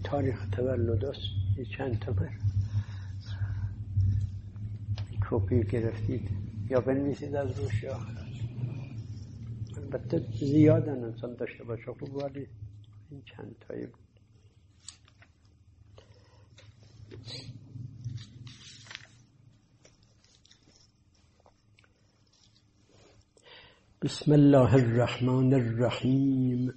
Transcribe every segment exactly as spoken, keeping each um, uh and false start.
تاریخ تولد است. یه چند تا من کپی گرفتید یا بنویسید از روش، یا البته زیادن انسان داشته باشه خوب، ولی این چند تایی بود. بسم الله الرحمن الرحیم.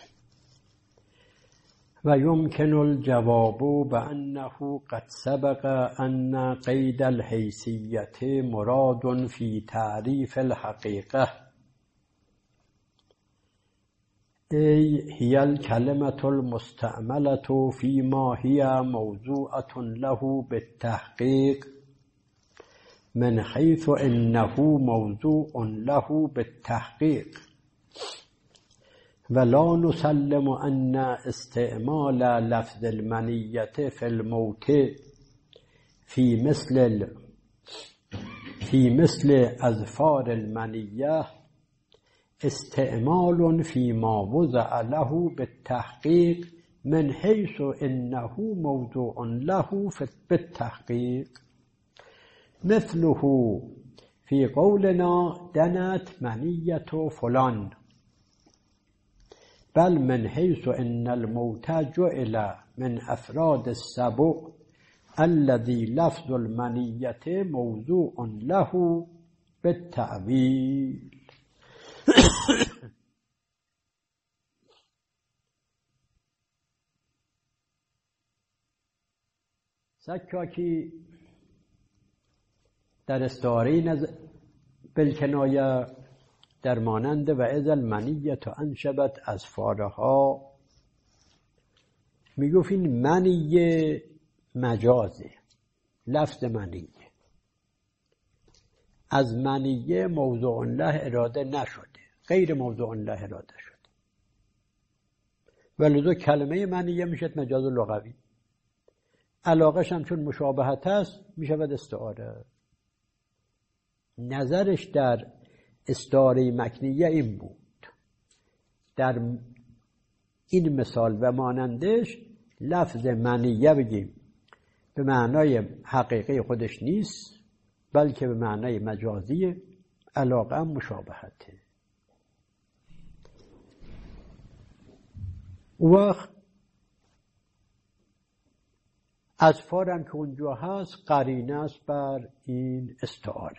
و یمکن الجواب بأنه قد سبق أن قید الحیثیت مراد فی تعریف الحقیقه ای هی الکلمة المستعملة فيما هي موضوعة له بالتحقیق من حيث انه موضوع له بالتحقیق ولا نسلم ان استعمال لفظ المنیة في الموت في مثل في مثل اظفار المنیة استعمال فيما وضع له بالتحقیق من حيث انه موضوع له بالتحقیق مثله في قولنا دنت منية فلان، بل من حيث ان الموت جعل من افراد السبع الذي لفظ المنية موضوع له بالتأويل. سکاکی در استعاره نز... بالکنایه در مانند و اذ المنیة انشبت اظفارها میگفت این منیه مجازه، لفظ منیه از منیه موضوع له اراده نشده، غیر موضوع له اراده شده، ولذا کلمه منیه میشد مجاز لغوی. علاقش هم چون مشابهت است میشود استعاره. نظرش در استعاره مکنیه این بود، در این مثال و مانندش لفظ منیه بگیم به معنای حقیقی خودش نیست، بلکه به معنای مجازی، علاقه هم مشابهته. وقت اظفارم که اونجا هست قرینه است بر این استعاره،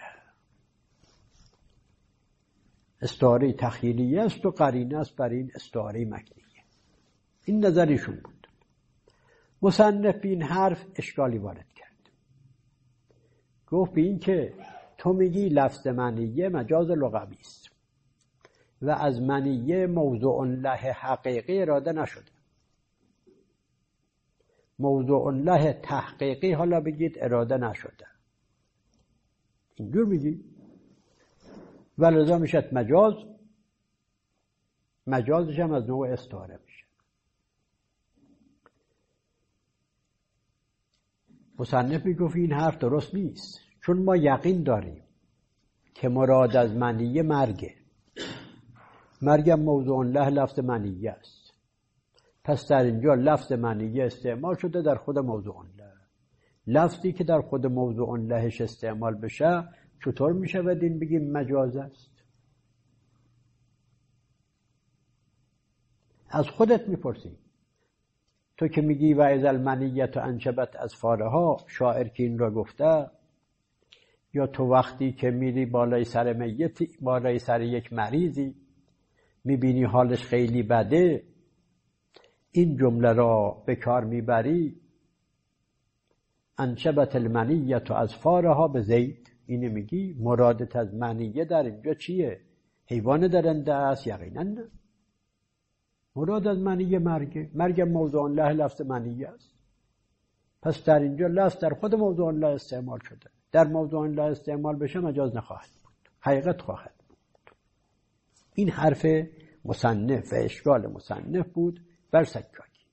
استعاره تخیلیه است و قرینه است بر این استعاره مکنیه. این نظرشون بود. مصنف به این حرف اشکالی وارد کرد. گفت به این که تو میگی لفظ منیه مجاز لغوی است و از منیه موضوع له حقیقی اراده نشده، موضوع له تحقیقی حالا بگید اراده نشده، اینجور میگی، ولذا میشد مجاز، مجازش هم از نوع استعاره میشه. مصنف میگفت این حرف درست نیست، چون ما یقین داریم که مراد از منیه مرگه، مرگم موضوع له لفظ منیه است، پس در اینجا لفظ منیه استعمال شده در خود موضوع له. لفظی که در خود موضوع لهش استعمال بشه چطور میشه بدین بگیم مجاز است؟ از خودت میپرسی. تو که میگی و اذا المنیة انشبت اظفارها، شاعر که این را گفته، یا تو وقتی که میری بالای سر میتی، بالای سر یک مریضی میبینی حالش خیلی بده، این جمله را به کار میبری انشبت المنیة اظفارها به زید، اینه میگی مرادت از منیه در اینجا چیه؟ حیوان درنده است؟ یقینا نه. مراد از منیه مرگه، مرگ موضوع له لفظ منیه است، پس در اینجا لفظ در خود موضوع له استعمال شده، در موضوع له استعمال بشه مجاز نخواهد بود، حقیقت خواهد بود. این حرف مصنف و اشکال مصنف بود بر سکاکی.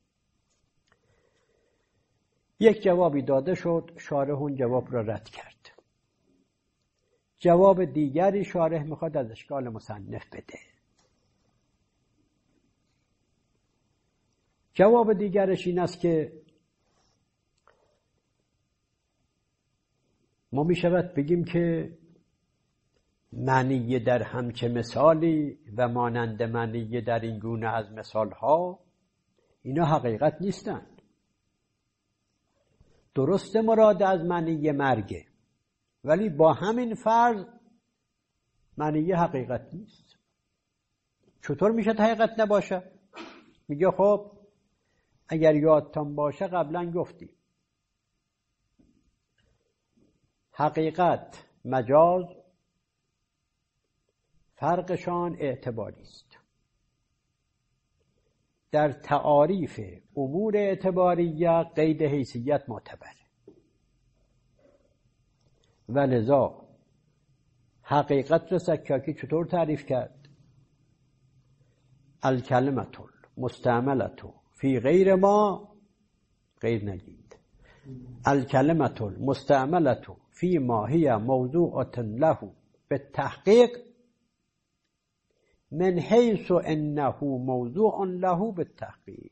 یک جوابی داده شد، شارح اون جواب را رد کرد. جواب دیگری شارح میخواد از اشکال مصنف بده جواب دیگرش این است که ما می شود بگیم که معنی در همچه مثالی و مانند معنی در این گونه از مثالها اینا حقیقت نیستند. درست مراد از معنی مرگه، ولی با همین فرض معنی حقیقت نیست. چطور میشه حقیقت نباشه؟ میگه خب اگر یادتان باشه قبلا گفتیم حقیقت مجاز فرقشان اعتباری است. در تعاریف امور اعتباریه قید حیثیت معتبره و لذا حقیقت را سکاکی چطور تعریف کرد؟ الکلمة المستعملة فی غیر ما غیر نگید الکلمة المستعملة فی ما هی موضوعة له بالتحقیق من حیث انه موضوع له بالتحقیق.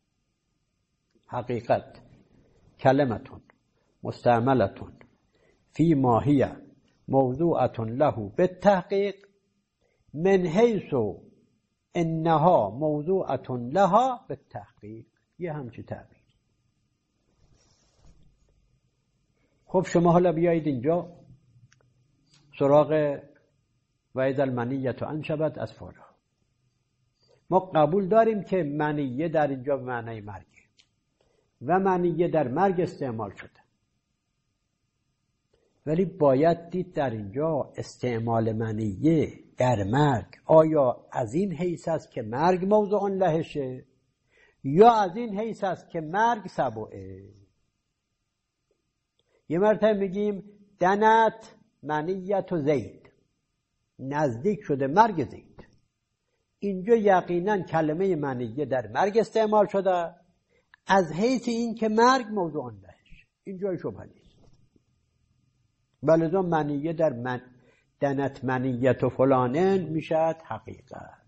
حقیقت کلمة مستعملة فی ما هی موضوعة له بالتحقیق من حیث انها موضوعة لها بالتحقیق. یه همچی تعبیر. خب شما حالا بیایید اینجا سراغ و اذا المنیة انشبت اظفارها. ما قبول داریم که منیه در اینجا به معنی مرگه و منیه در مرگ استعمال شده، ولی باید دید در اینجا استعمال منیه در مرگ آیا از این حیث است که مرگ موضوع لهشه یا از این حیث است که مرگ سبعه. یه مرتبه میگیم دنت منیت و زید، نزدیک شده مرگ زید. اینجا یقینا کلمه منیه در مرگ استعمال شده از حیث این که مرگ موضوع لهشه. اینجا شبهه نیست. بلذا منیه در من دنت منیت و فلانن میشد حقیقت،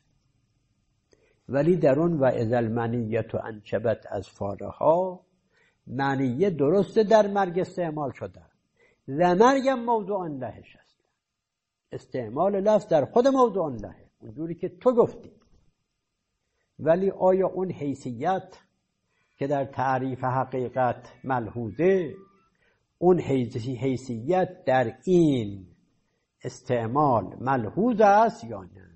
ولی در اون و اذا المنیت انشبت اظفارها منیه درسته در مرگ استعمال شده و مرگم موضوع لهش است. استعمال لفظ در خود موضوع لهه اونجوری که تو گفتی، ولی آیا اون حیثیت که در تعریف حقیقت ملحوظه اون حیثیت در این استعمال ملحوظ است یا نه؟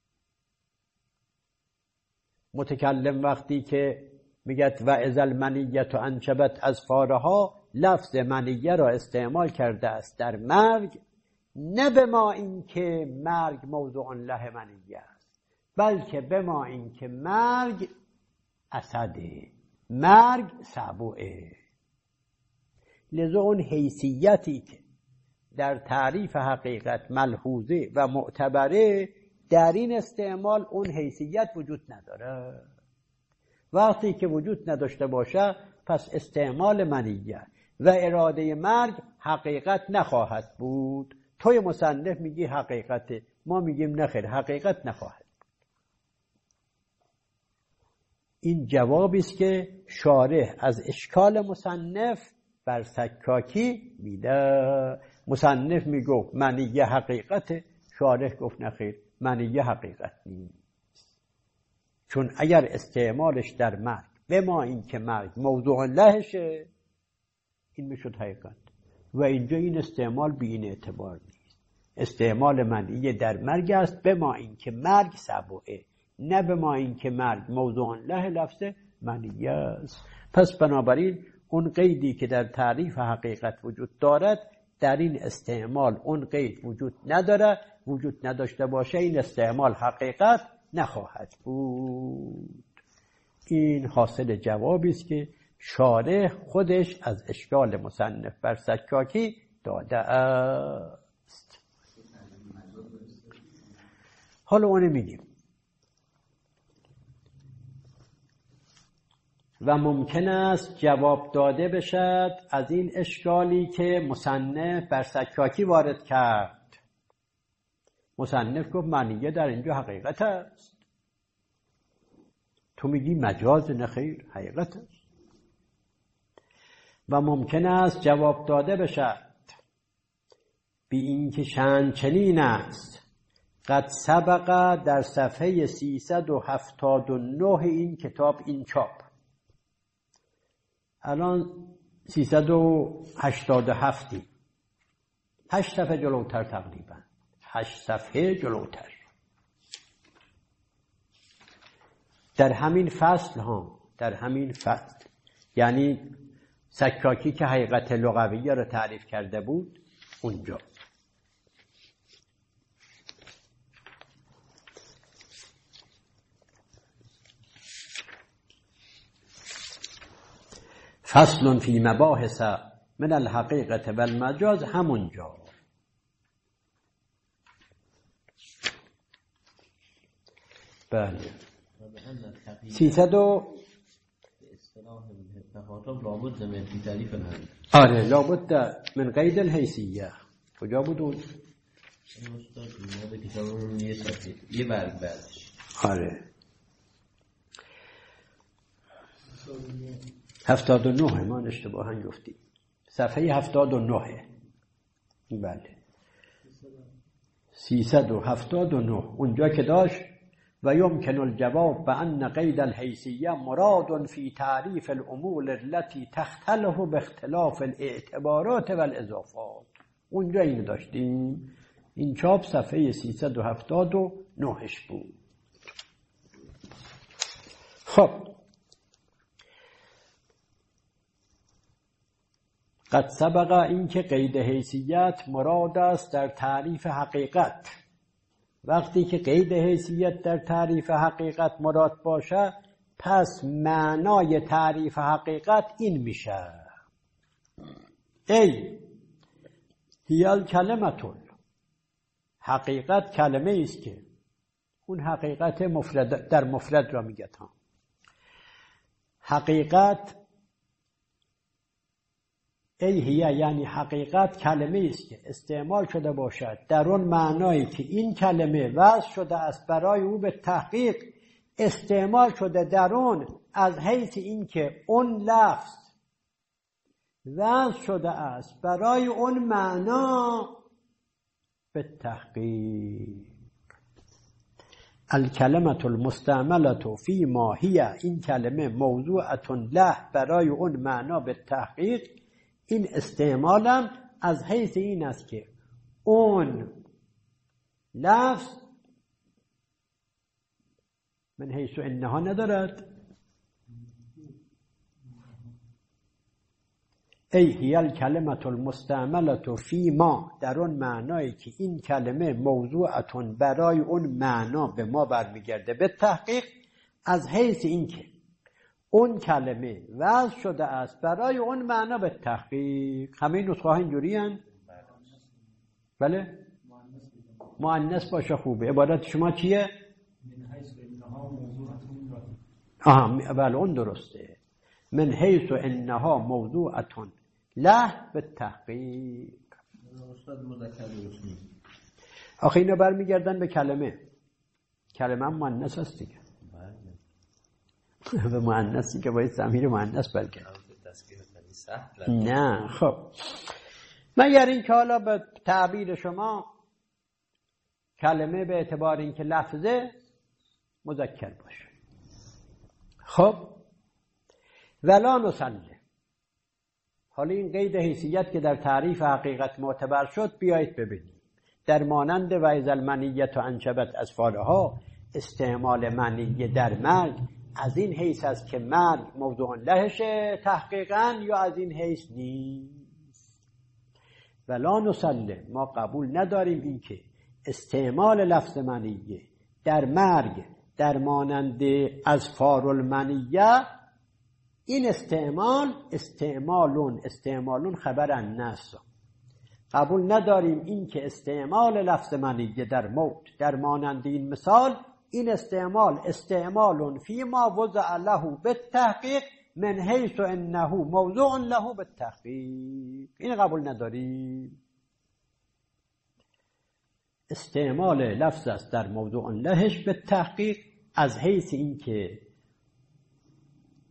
متکلم وقتی که میگه و اذا المنیة انشبت اظفارها لفظ منیه را استعمال کرده است در مرگ، نه به ما این که مرگ موضوع له منیه است، بلکه به ما این که مرگ اسده، مرگ سبوعه. لذا اون حیثیتی که در تعریف حقیقت ملحوظه و معتبره در این استعمال اون حیثیت وجود نداره. وقتی که وجود نداشته باشه پس استعمال منیه و اراده مرگ حقیقت نخواهد بود. توی مصنف میگی حقیقته، ما میگیم نخیر حقیقت نخواهد بود. این جوابی است که شارح از اشکال مصنف بر سکاکی میده. مصنف میگفت منیه حقیقته، شارح گفت نخیر منیه حقیقت نیست، چون اگر استعمالش در مرگ به ما این که مرگ موضوع لهشه این میشد حقیقت، و اینجا این استعمال بی این اعتبار نیست. استعمال منیه در مرگ است به ما این که مرگ سبوعه، نه به ما این که مرگ موضوع له لفظ منیه است. پس بنابراین اون قیدی که در تعریف حقیقت وجود دارد در این استعمال اون قید وجود نداره، وجود نداشته باشه این استعمال حقیقت نخواهد بود. این حاصل جوابی است که شارح خودش از اشکال مصنف بر سکاکی داده است. حالا اون میگیم و ممکن است جواب داده بشد از این اشکالی که مصنف بر سکاکی وارد کرد. مصنف گفت منیه در اینجا حقیقت است. تو میگی مجاز، نخیر حقیقت است. و ممکن است جواب داده بشد بی اینکه شأن چنین است. قد سبق در صفحه سیصد و هفتاد و نه این کتاب، این چاپ الان سیصد و هشتاد و هفت، هشت صفحه جلوتر، تقریبا هشت صفحه جلوتر، در همین فصل ها در همین فصل یعنی سکاکی که حقیقت لغویه رو تعریف کرده بود اونجا. فصل فی مباحث من الحقیقت و المجاز، همونجا. بله سیصد و لابد من فی تعریف الحقیقه. آره لابد من قید الحیثیه. کجا بود اون؟ یه صفحه یه برگ بعدش. آره هفتاد و نه، ما اشتباها گفتیم صفحه هفتاد و نه. بله سیصد و هفتاد و نه اونجا که داشت و یمکن الجواب بأن قید الحیثیه مراد فی تعریف الامور التي تختلف باختلاف الاعتبارات والاضافات. اونجا این داشتیم، این چاپ صفحه سیصد و هفتاد و نه بود. خب قد سبق این که قید حیثیت مراد است در تعریف حقیقت. وقتی که قید حیثیت در تعریف حقیقت مراد باشه، پس معنای تعریف حقیقت این میشه: ای هیال کلمتون، حقیقت کلمه است که اون حقیقت مفرد در مفرد را میگه. ها حقیقت ای هیه یعنی حقیقت کلمه است که استعمال شده باشد در اون معنایی که این کلمه وضع شده است برای او به تحقیق استعمال شده در اون، از حیث این که اون لفظ وضع شده است برای اون معنا به تحقیق. الکلمة المستعملة فی ما هی، این کلمه موضوعة له برای اون معنا به تحقیق، این استعمالم از حیث این است که اون لفظ من حیث انها ندارد. ای هی الکلمة المستعملة فی ما، در اون معنایی که این کلمه موضوعتون برای اون معنا به ما برمیگرده به تحقیق، از حیث این که اون کلمه وضع شده است برای اون معنا به تحقیق. همه نسخه ها اینجوری هستند. بله مؤنث باشه خوبه. عبارت شما چیه؟ آها بله اون درسته. من حیث انها موضوعتون له به تحقیق. آخه اینا برمیگردن به کلمه. کلمه هم مؤنث است دیگه. به مؤنثی که باید ضمیر مؤنث برگرده. نه خب مگر این که حالا به تعبیر شما کلمه به اعتبار این که لفظه مذکر باشه. خب ولا نسله، حالا این قید حیثیت که در تعریف حقیقت معتبر شد بیایید ببینید. در مانند و اذا المنیة انجبت اظفارها، استعمال منیه در مرگ از این حیث است که مرگ موضوع لهشه تحقیقاً، یا از این حیث نیست. ولا نسله، ما قبول نداریم این که استعمال لفظ منیه در مرگ در مانند اظفار المنیه، این استعمال استعمالون استعمالون خبر الناس، قبول نداریم این که استعمال لفظ منیه در موت در مانند این مثال، این استعمال استعمال فی ما وضع له بالتحقیق من حیث انه موضوع له بالتحقیق، این قبول نداریم. استعمال لفظ است در موضوع لهش به تحقیق از حیث این که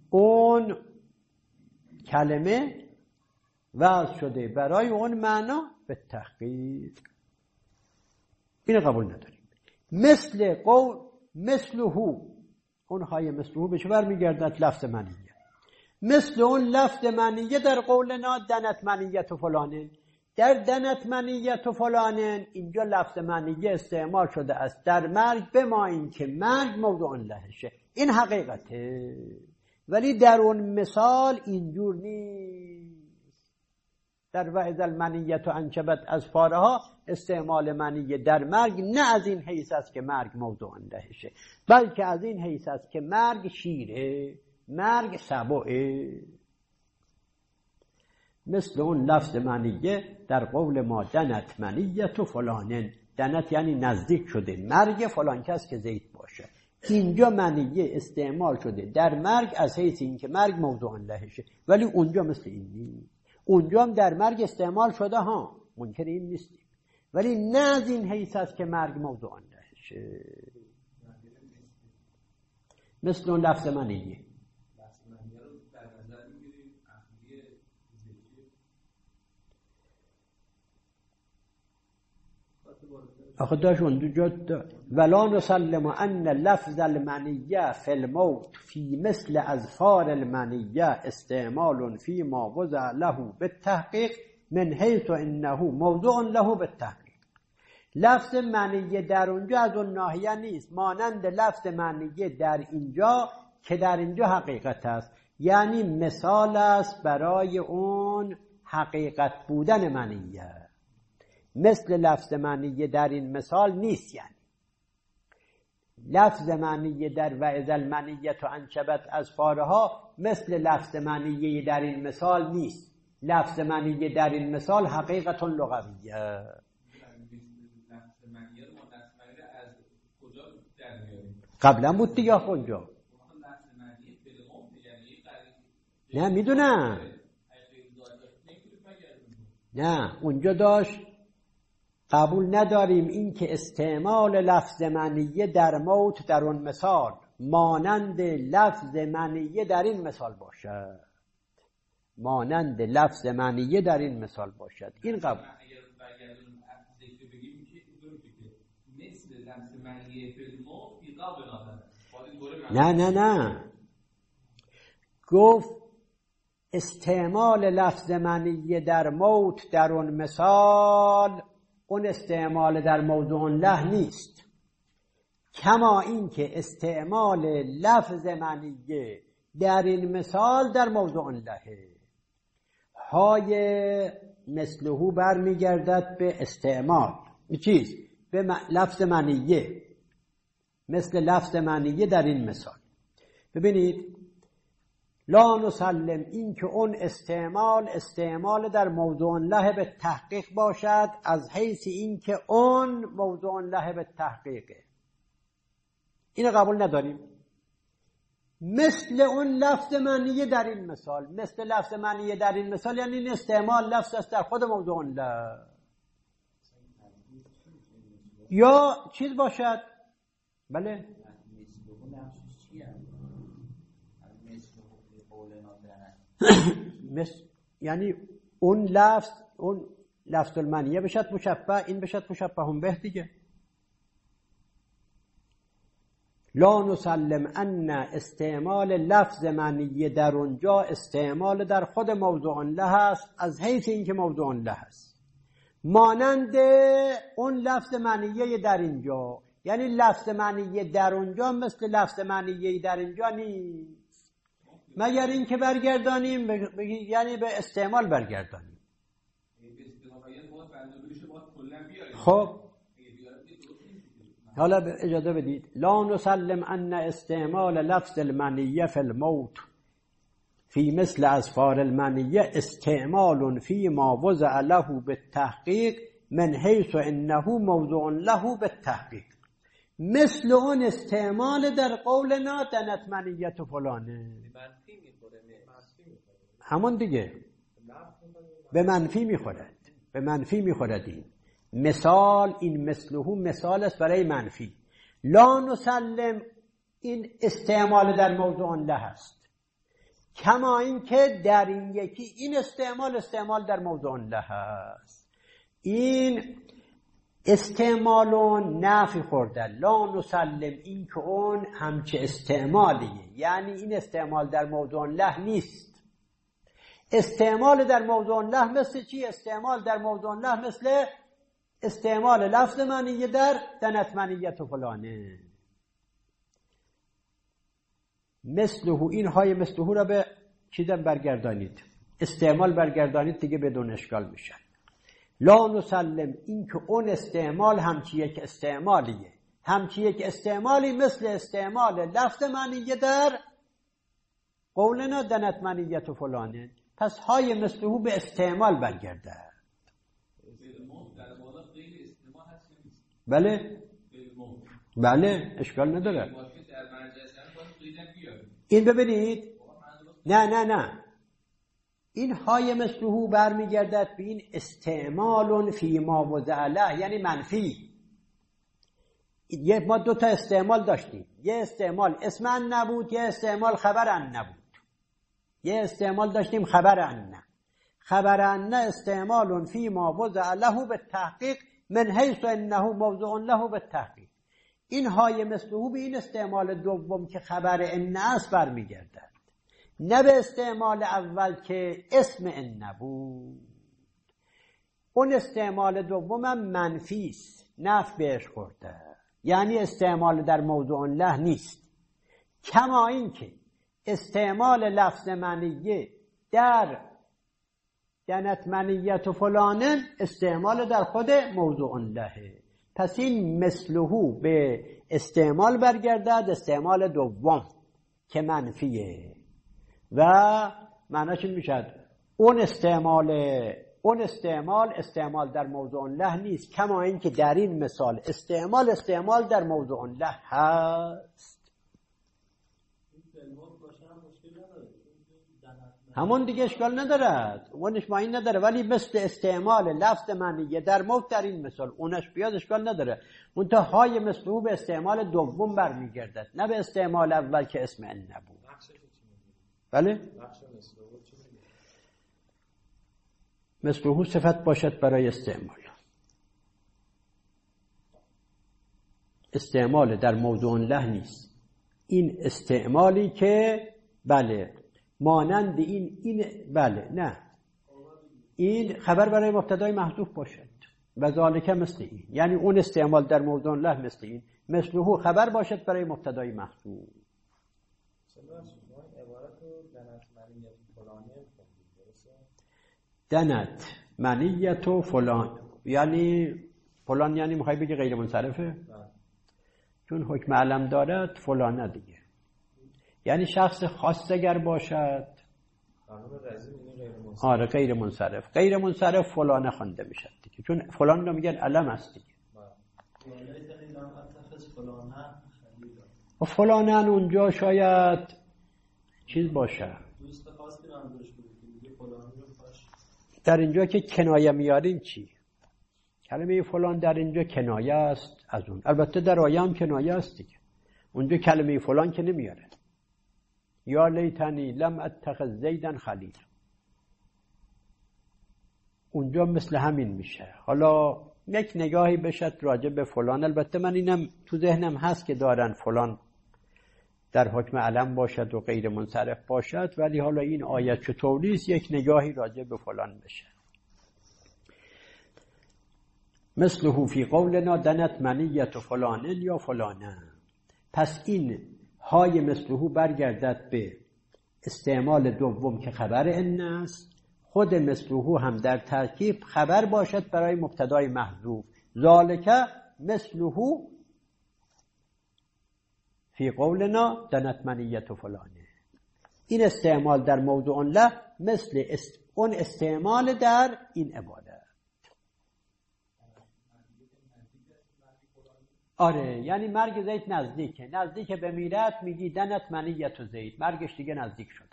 اون کلمه وضع شده برای اون معنا به تحقیق. این قبول نداریم. مثل قول مثلهو، اون های مثلهو به چه برمیگردد؟ لفظ منیه. مثل اون لفظ منیه در قولنا دنت منیت و فلانه، در دنت منیت و فلانه اینجا لفظ منیه استعمال شده است در مرگ، به ما این که مرگ موضوع لهشه. این حقیقته، ولی در اون مثال اینجور نیست. در وعظ المنیت و انکبت از فارها استعمال منیه در مرگ نه از این حیث است که مرگ موضوع لهشه، بلکه از این حیث است که مرگ شیره، مرگ سبعه. مثل اون لفظ منیه در قول ما دنت منیت و فلانن، دنت یعنی نزدیک شده مرگ فلان کس که زید باشه. اینجا منیه استعمال شده در مرگ از حیث این که مرگ موضوع لهشه، ولی اونجا مثل این نیست. اونجا هم در مرگ استعمال شده ها، منکر این نیستیم، ولی نه از این حیث است که مرگ موضوع لهشه. مثل اون لفظ منیه. آخه داشت اونجا ولا نسلم ان لفظ المنیه فی الموت فی مثل اظفار المنیه استعمال فی ما وضع له بالتحقیق من حیث انه موضوع له بالتحقیق. لفظ منیه در اونجا از اون ناحیه نیست، مانند لفظ منیه در اینجا که در اینجا حقیقت است، یعنی مثال است برای اون حقیقت بودن منیه. مثل لفظ منیه در این مثال نیست، یعنی لفظ منیه در وعظ المنیت و انکبت از فارها مثل لفظ منیه در این مثال نیست. لفظ منیه در این مثال حقیقت لغویه. قبلا بود دیگه اونجا. نه میدونم، نه اونجا داشت قبول نداریم این که استعمال لفظ منیه در موت در اون مثال مانند لفظ منیه در این مثال باشد، مانند لفظ منیه در این مثال باشد. این قبول. نه نه نه گفت استعمال لفظ منیه در موت در اون مثال اون استعمال در موضوع له نیست، کما این که استعمال لفظ منیه در این مثال در موضوع لهه. های مثلهو برمیگردد به استعمال چیز به لفظ منیه، مثل لفظ منیه در این مثال. ببینید لا نسلم این که اون استعمال استعمال در موضوع له به تحقیق باشد از حیث این که اون موضوع له به تحقیقه، این قبول نداریم. مثل اون لفظ منیه در این مثال، مثل لفظ منیه در این مثال یعنی این استعمال لفظ است در خود موضوع له، یا چیز باشد. بله مثل یعنی اون لفظ اون لفظ المنیه بشد مشبه، این بشد مشبه هم به دیگه. لا نسلم ان استعمال لفظ منیه در اونجا استعمال در خود موضوع له است از حیث اینکه موضوع له است، مانند اون لفظ منیه در اینجا، یعنی لفظ منیه در اونجا مثل لفظ منیه در اینجا نیست، مگر این که برگردانیم بگی یعنی به استعمال برگردانیم. خب حالا اجازه بدید لا نسلم ان استعمال لفظ المنیه فی الموت فی مثل اظفار المنیه استعمال فی ما وضع له بالتحقیق من حیث انه موضوع له بالتحقیق. مثل اون استعمال در قولنا دنت منیت فلانه، همون دیگه به منفی میخورد، به منفی میخورد. این مثال این مثله مثال است برای منفی. لا نسلم این استعمال در موضوع له است، کما این که در این یکی این استعمال استعمال در موضوع له هست. این استعمال و نفی خورده، لا نسلم، این که اون همچه استعمالیه، یعنی این استعمال در موضوع له نیست. استعمال در موضوع له مثل چی؟ استعمال در موضوع له مثل استعمال لفظ معنیه در دنت منیت و فلانه. مثله، این های مثله را به چیزم برگردانید، استعمال برگردانید دیگه بدون اشکال میشه. لا نسلم، این که اون استعمال همچی یک استعمالیه، همچی یک استعمالی مثل استعمال لفظ معنیه در قولنا دنت منیت و فلانه. پس های مثله به استعمال برگرده. بله بله اشکال نداره. این ببینید، نه نه نه این های مثله برمیگردد به این استعمال فی ما وضع له، یعنی منفی. یه ما دو تا استعمال داشتیم، یه استعمال اسم ان نبود، یه استعمال خبر ان نبود. یه استعمال داشتیم خبر ان، خبر ان استعمال فی ما وضع له بالتحقیق من حیث انه موضوع له بالتحقیق. این های مثله به این استعمال دوم که خبر ان است برمیگردد، نه به استعمال اول که اسم ان نبود. اون استعمال دوم هم منفی است، نفی بهش خورده، یعنی استعمال در موضوع له نیست. کما این که استعمال لفظ منیه در دنت منیت و فلانن استعمال در خود موضوع له. پس این مثله به استعمال برگردد، استعمال دوم که منفیه و معناش این میشد اون استعمال اون استعمال استعمال در موضوع له نیست. کما این که در این مثال استعمال استعمال در موضوع له هست. همون دیگه اشکال ندارد، اونش معنی نداره، ولی مثل استعمال لفظ معنیه در موت در این مثال اونش بیاد اشکال نداره. اون تا های مثله به استعمال دوم برمیگردد، نه به استعمال اول که اسم ان نبود. بله؟ مثله صفت باشد برای استعمال، استعمال در موضوع له نیست. این استعمالی که بله مانند این این بله نه این خبر برای مبتدای محذوف باشد و ذالک مثل این، یعنی اون استعمال در موضوع له مثل این، مثله خبر باشد برای مبتدای محذوف. دنت منیت و فلان، یعنی فلان یعنی میخوای بگی غیر منصرفه؟ چون حکم علم دارد فلانه دیگه، یعنی شخص خاص اگر باشد آره غیر منصرف. غیر منصرف فلانه خوانده میشد دیگه، چون فلان رو میگن علم است دیگه. و فلانه اونجا شاید چیز باشه، در اینجا که کنایه میارین چی؟ کلمه فلان در اینجا کنایه است از اون. البته در آیه هم کنایه است دیگه، اونجا کلمه فلان که نمیاره. یا لیتنی لم اتخذ زیدن خلیل، اونجا مثل همین میشه. حالا یک نگاهی بشد راجع به فلان، البته من اینم تو ذهنم هست که دارن فلان در حکم علم باشد و غیر منصرف باشد، ولی حالا این آیت چطوری است یک نگاهی راجع به فلان بشه. مثله فی قولنا دنت منیت و فلانن یا فلانه. پس این های مثله برگردد به استعمال دوم که خبر ان است، خود مثله هم در ترکیب خبر باشد برای مبتدای محذوف. ذالک مثله فی قولنا دنت منیت و فلانه. این استعمال در موضوع له مثل است اون استعمال در این عبادت. آره یعنی مرگ زید نزدیکه، نزدیک به میرات میگی دنت منیت و زید، مرگش دیگه نزدیک شده.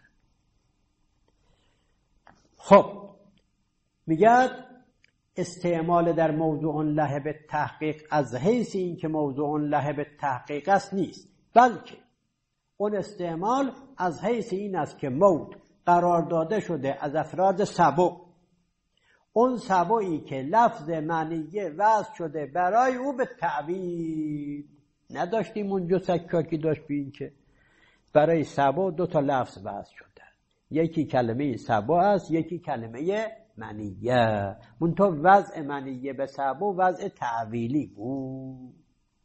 خب میگه استعمال در موضوع له به تحقیق از حیث این که موضوع له به تحقیق است نیست، بلکه اون استعمال از حیث این است که موت قرار داده شده از افراد سبع. اون سبعی که لفظ معنیه وضع شده برای او به تعبیر. نداشتیم اونجا سکاکی داشت بین که برای سبع دو تا لفظ وضع شده، یکی کلمه سبع است، یکی کلمه منیه. منتها وضع منیه به سبع وضع تعویلی بود.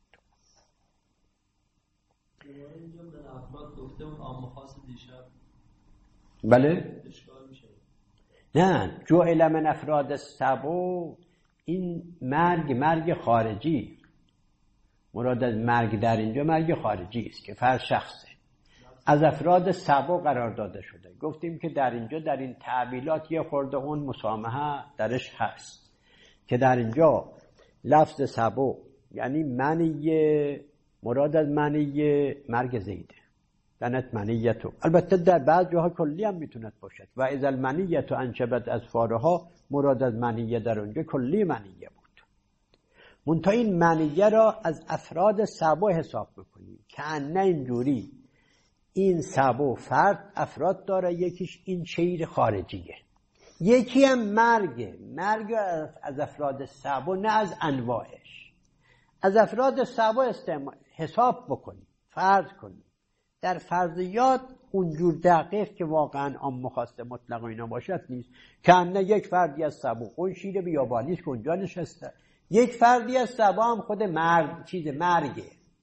اینجا به افراد گفته اون عام خاص دیشب بله؟ اشکال میشه. نه، جعل من افراد سبع این مرگ مرگ خارجی. مراد از مرگ در اینجا مرگ خارجی است که فرد شخصه از افراد سبع قرار داده شده. گفتیم که در اینجا در این تعبیلات یه خورده اون مسامحه درش هست که در اینجا لفظ سبع یعنی منیه، مراد از منیه مرگ زیده، دنت منیتو. البته در بعض جاها کلی هم میتوند باشد و اذا المنیتو انشبت از فارها، مراد از منیه در اونجا کلی منیه بود. منتها این منیه را از افراد سبع حساب بکنیم که نه اینجوری این سبع فرد افراد داره، یکیش این شیر خارجیه، یکی هم مرگ مرگ از افراد سبع، نه از انواعش. از افراد سبع استعمال حساب بکنیم، فرض کنیم در فرضیات اونجور دقیق که واقعا عام خاص مطلق و اینا باشد نیست که نه یک فردی از سبع اون شیر بیابانیش که اونجا نشسته، یک فردی از سبع هم خود مرگ چیز مرگه.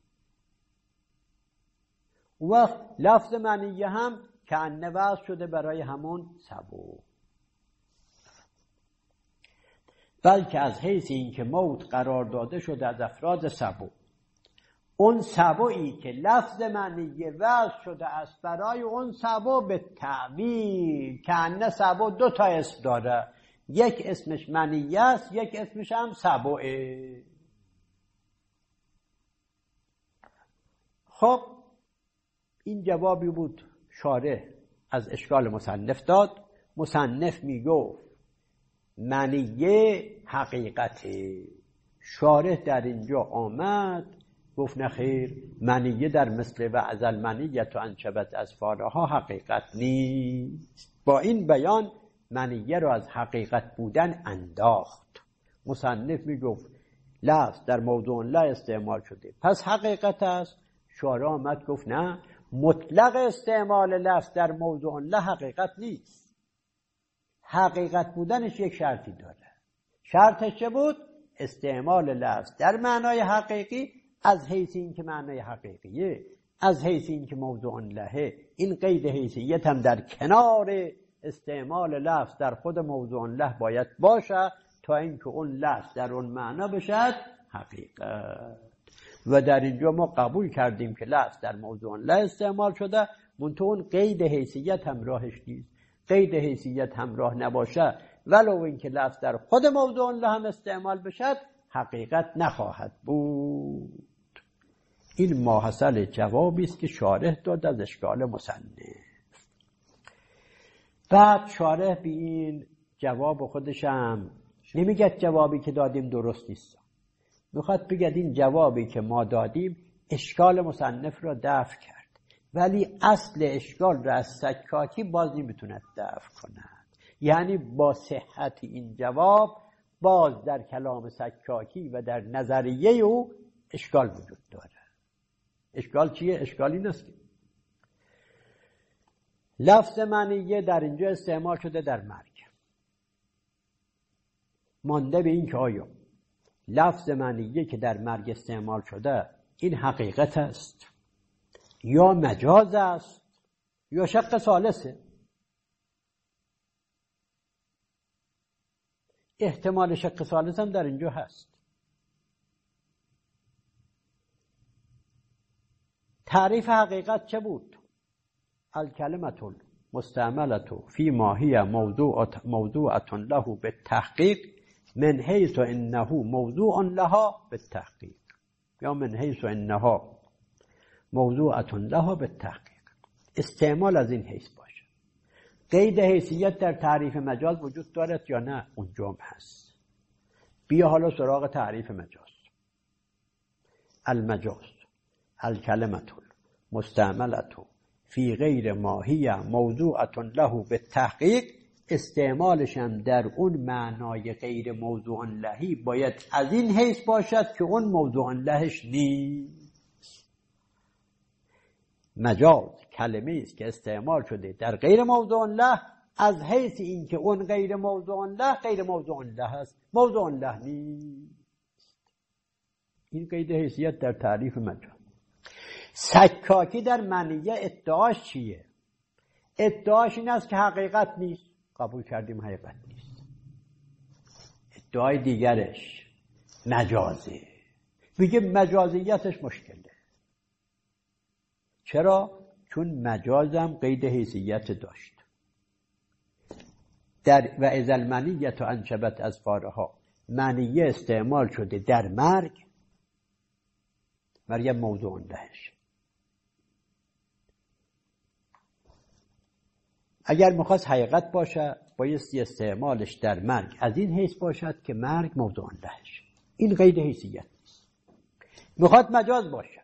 و لفظ منیه هم که انه وضع شده برای همون سبع، بلکه از حیث این که موت قرار داده شده از افراد سبع. اون سبعی که لفظ منیه وضع شده است برای اون سبع به تعبیر که انه سبع دو تا اسم داره، یک اسمش منیه است، یک اسمش هم سبعه. خب این جوابی بود شارح از اشکال مصنف داد. مصنف میگفت منیه حقیقته. شارح در اینجا آمد گفت نخیر، منیه در مثل و از المنیه تو انشبت از فارها حقیقت نیست. با این بیان منیه را از حقیقت بودن انداخت. مصنف میگفت لفظ در موضوع لا استعمال شده پس حقیقت است. شارح آمد گفت نه، مطلق استعمال لفظ در موضوع لا حقیقت نیست. حقیقت بودنش یک شرطی داره. شرطش چه بود؟ استعمال لفظ در معنای حقیقی از حیث این که معنای حقیقیه، از حیث این که موضوع لهه. این قید حیثیت هم در کنار استعمال لفظ در خود موضوع له باید باشه تا اینکه اون لفظ در اون معنا بشد حقیقت. و در اینجا ما قبول کردیم که لفظ در موضوع له استعمال شده، منتها اون قید حیثیت همراهش نیست. قید حیثیت همراه نباشه ولو اینکه لفظ در خود موضوع له هم استعمال بشد حقیقت نخواهد بود. این ماحصل جوابی است که شارح داد از اشکال مصنف. بعد شارح به این جواب خودشم نمیگه جوابی که دادیم درست نیست، میخواد بگه این جوابی که ما دادیم اشکال مصنف را دفع کرد، ولی اصل اشکال را از سکاکی باز نمیتونه دفع کند. یعنی با صحت این جواب باز در کلام سکاکی و در نظریه او اشکال وجود داره. اشکال چیه؟ اشکال این است که لفظ منیه در اینجا استعمال شده در مرگ. مانده به این که آیا لفظ منیه که در مرگ استعمال شده این حقیقت است یا مجاز است یا شق ثالثه؟ احتمال شق ثالث هم در اینجا هست. تعریف حقیقت چه بود؟ الکلمة المستعملة فی ما هی موضوعة له بالتحقیق من حیث انه موضوع لها بالتحقیق یا من حیث انها موضوعة لها بالتحقیق. استعمال از این حیث باشه. قید حیثیت در تعریف مجاز وجود دارد یا نه؟ اونجا هم هست. بیا حالا سراغ تعریف مجاز. المجاز الکلمة مستعملتو فی غیر ماهیه موضوعتون له به تحقیق، استعمالش هم در اون معنای غیر موضوع لهی باید از این حیث باشد که اون موضوع لهش نیست. مجاز کلمه است که استعمال شده در غیر موضوع له از حیث این که اون غیر موضوع له غیر موضوع له است، موضوع له نیست. این قید حیثیت در تعریف مجاز. سکاکی در معنی ادعاش چیه؟ ادعاش این است که حقیقت نیست، قبول کردیم حقیقت نیست. ادعای دیگرش مجازه، میگه مجازیتش مشکله. چرا؟ چون مجازم قید حیثیت داشت. در و اذا المنیة انشبت اظفارها، منیه استعمال شده در مرگ، مریم موضوع لهش. اگر میخواست حقیقت باشه بایستی استعمالش در مرگ از این حیث باشد که مرگ موضوع لهش. این قید حیثیت نیست. میخواد مجاز باشه،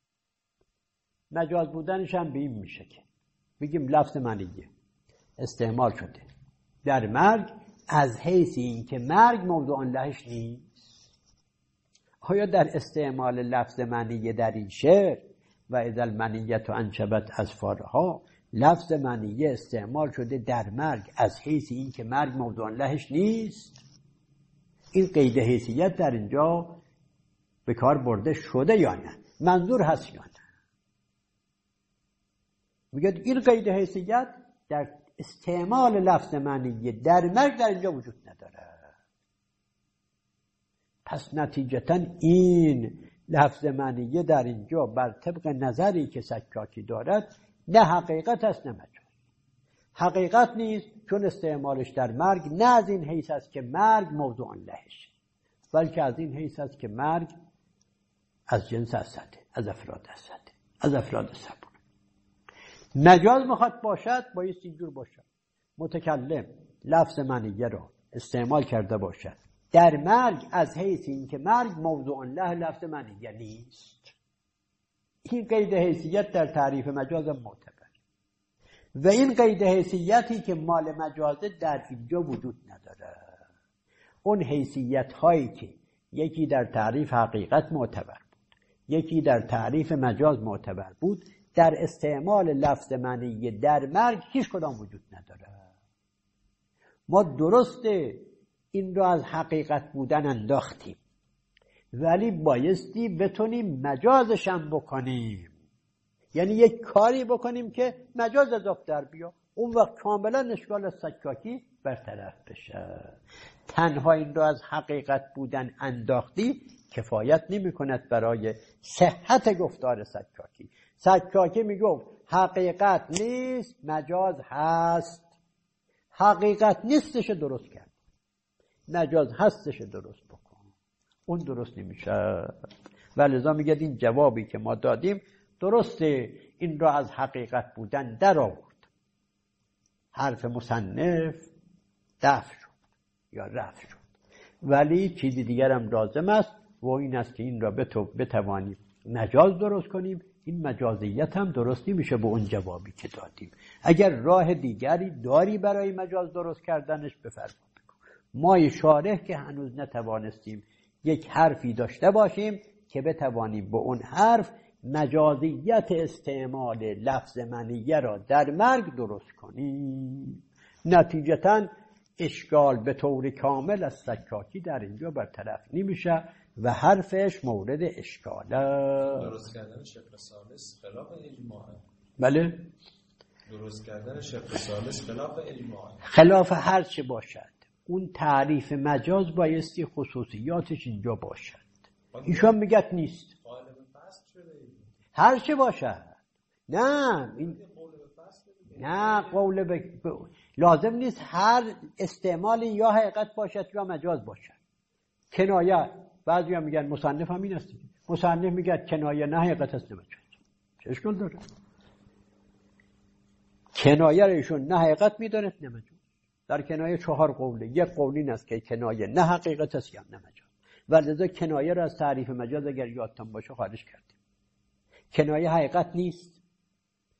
مجاز بودنش هم به این میشه که بگیم لفظ منیه استعمال شده در مرگ از حیث این که مرگ موضوع لهش نیست. آیا در استعمال لفظ منیه در این شعر و اذا المنیة انشبت اظفارها لفظ منیه استعمال شده در مرگ از حیث این که مرگ موضوع لهش نیست؟ این قید حیثیت در اینجا به کار برده شده یا نه؟ منظور هست یا نه؟ میگه این قید حیثیت در استعمال لفظ منیه در مرگ در اینجا وجود نداره. پس نتیجتا این لفظ منیه در اینجا بر طبق نظری که سکاکی دارد نه حقیقت است نه مجاز. حقیقت نیست چون استعمالش در مرگ نه از این حیث است که مرگ موضوع لهش، بلکه از این حیث است که مرگ از جنس اسده، از افراد اسده، از افراد سبون. مجاز میخواد باشد بایست اینجور باشد. متکلم لفظ منیه را استعمال کرده باشد در مرگ از حیث این که مرگ موضوع له لفظ منیه نیست. این قید حیثیت در تعریف مجاز معتبر و این قید حیثیتی که مال مجازه در اینجا وجود نداره. اون حیثیت هایی که یکی در تعریف حقیقت معتبر بود، یکی در تعریف مجاز معتبر بود، در استعمال لفظ معنی در مرگ هیچ کدام وجود نداره. ما درسته این رو از حقیقت بودن انداختیم ولی بایستی بتونیم مجازش هم بکنیم، یعنی یک کاری بکنیم که مجاز اضافه در بیا، اون وقت کاملا اشکال از سکاکی برطرف بشه. تنها این رو از حقیقت بودن انداختی کفایت نمی کند برای صحت گفتار سکاکی. سکاکی می گفت حقیقت نیست مجاز هست، حقیقت نیستش درست کرد، مجاز هستش درست بکن. اون درست نمیشه و لذا میگه این جوابی که ما دادیم درسته این را از حقیقت بودن در آورد، حرف مصنف دفع شد یا رفع شد، ولی چیزی دیگر هم لازم است و این است که این را بتوانیم مجاز درست کنیم. این مجازیت هم درست نمیشه به اون جوابی که دادیم. اگر راه دیگری داری برای مجاز درست کردنش بفرما بگو. ما شارح که هنوز نتوانستیم یک حرفی داشته باشیم که بتوانیم با اون حرف مجازیت استعمال لفظ منیه را در مرگ درست کنیم. نتیجتاً اشکال به طور کامل از سکاکی در اینجا برطرف نمیشه و حرفش مورد اشکاله. درست کردن شق ثالث خلاف اجماع. بله؟ درست کردن شق ثالث خلاف اجماع. خلاف هر چه باشد اون تعریف مجاز بایستی خصوصیاتش اینجا باشد. ایشون میگه نیست. قالب فصل شده. هر چه باشد. نه این نه قول ب... لازم نیست هر استعمال یا حقیقت باشد یا مجاز باشد. کنایه بعضی هم میگن مصنف هم این است. مصنف میگه کنایه نه حقیقت است نه مجاز. چه اشکال داره؟ کنایه را ایشون نه حقیقت میداند نه مجاز. در کنایه چهار قوله. یک قول این است که کنایه نه حقیقت است یا نه مجاز. ولذا کنایه را از تعریف مجاز اگر یادتان باشه خارج کردیم. کنایه حقیقت نیست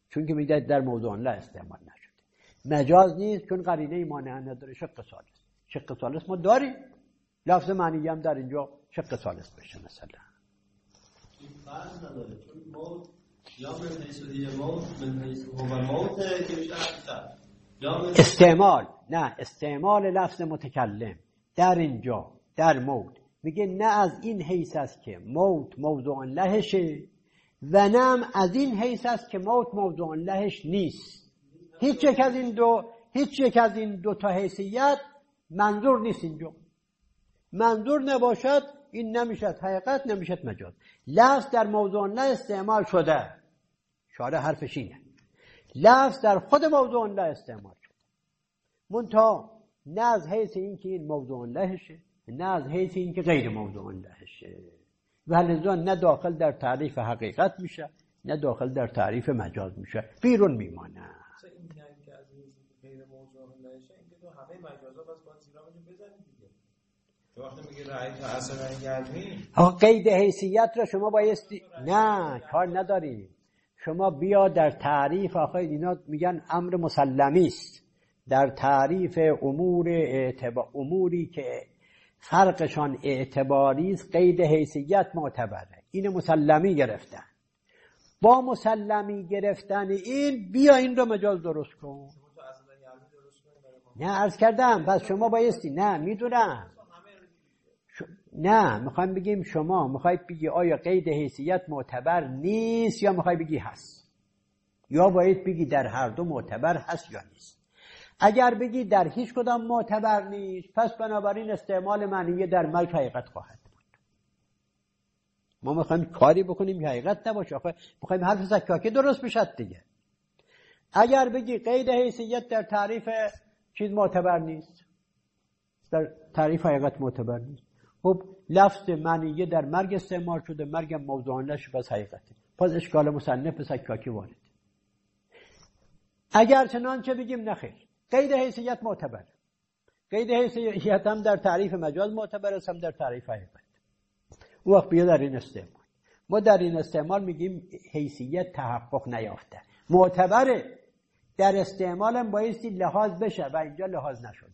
چون که میگه در موضوع لا استعمال نشده. مجاز نیست چون قرینه مانع نداره. شق ثالث، شق ثالث ما داریم، لفظ معنی هم در اینجا شق ثالث بشه. مثلا این فرق نداره چون موت یا من حیث دیگه موت من حیث هو موت که میشه حقیقت یا من استعمال، نه استعمال لفظ متکلم در اینجا در موت میگه نه از این حیث است که موت موضوع لهشه و نه از این حیث است که موت موضوع لهش نیست. هیچ یک از این دو هیچ یک از این دو تا حیثیت منظور نیست. اینجا منظور نباشد این نمیشد حقیقت، نمیشد مجاز. لفظ در موضوع لا استعمال شده، شارع حرفش اینه، لفظ در خود موضوع لا استعمال شده، منتها نه از حیث این که این موضوع لهشه نه از حیث این که غیر موضوع لهشه و لذا نه داخل در تعریف حقیقت میشه نه داخل در تعریف مجاز میشه، بیرون میمانه. این که از غیر موضوع لهشه این که تو همه مجازا بس باید زیرامشون بزنید دیگه. تو وقتی میگی رأی تا اصلا گرمی آقا قید حیثیت را شما بایستی نه کار نداریم. شما بیا در تعریف، آخه اینا میگن امر مسلمی است، در تعریف امور اعتبار اموری که فرقشان اعتباری است قید حیثیت معتبره. این مسلمی گرفتن. با مسلمی گرفتن این بیا این رو مجاز درست کن. نه عرض کردم پس شما بایستی نه میدونم ش... نه میخوایم بگیم شما میخواید بگی آیا قید حیثیت معتبر نیست یا میخوای بگی هست، یا باید بگی در هر دو معتبر هست یا نیست. اگر بگی در هیچ کدام معتبر نیست پس بنابراین استعمال معنیه در مرگ حقیقت خواهد بود. ما میخوایم کاری بکنیم که حقیقت نباشه، آخه میخوایم حرف زکاکی درست بشد دیگه. اگر بگی قید حیثیت در تعریف چیز معتبر نیست، در تعریف حقیقت معتبر نیست، خب لفظ معنیه در مرگ استعمال شده، مرگ موضوع نشه پس حقیقته، پس اشکال مصنف زکاکی وارد. اگر چنانچه بگیم نخیر قید حیثیت معتبر، قید حیثیت هم در تعریف مجاز معتبر است هم در تعریف حقیقت، اون وقت بیا در این استعمال. ما در این استعمال میگیم حیثیت تحقق نیافته، معتبره، در استعمال هم بایستی لحاظ بشه و اینجا لحاظ نشده.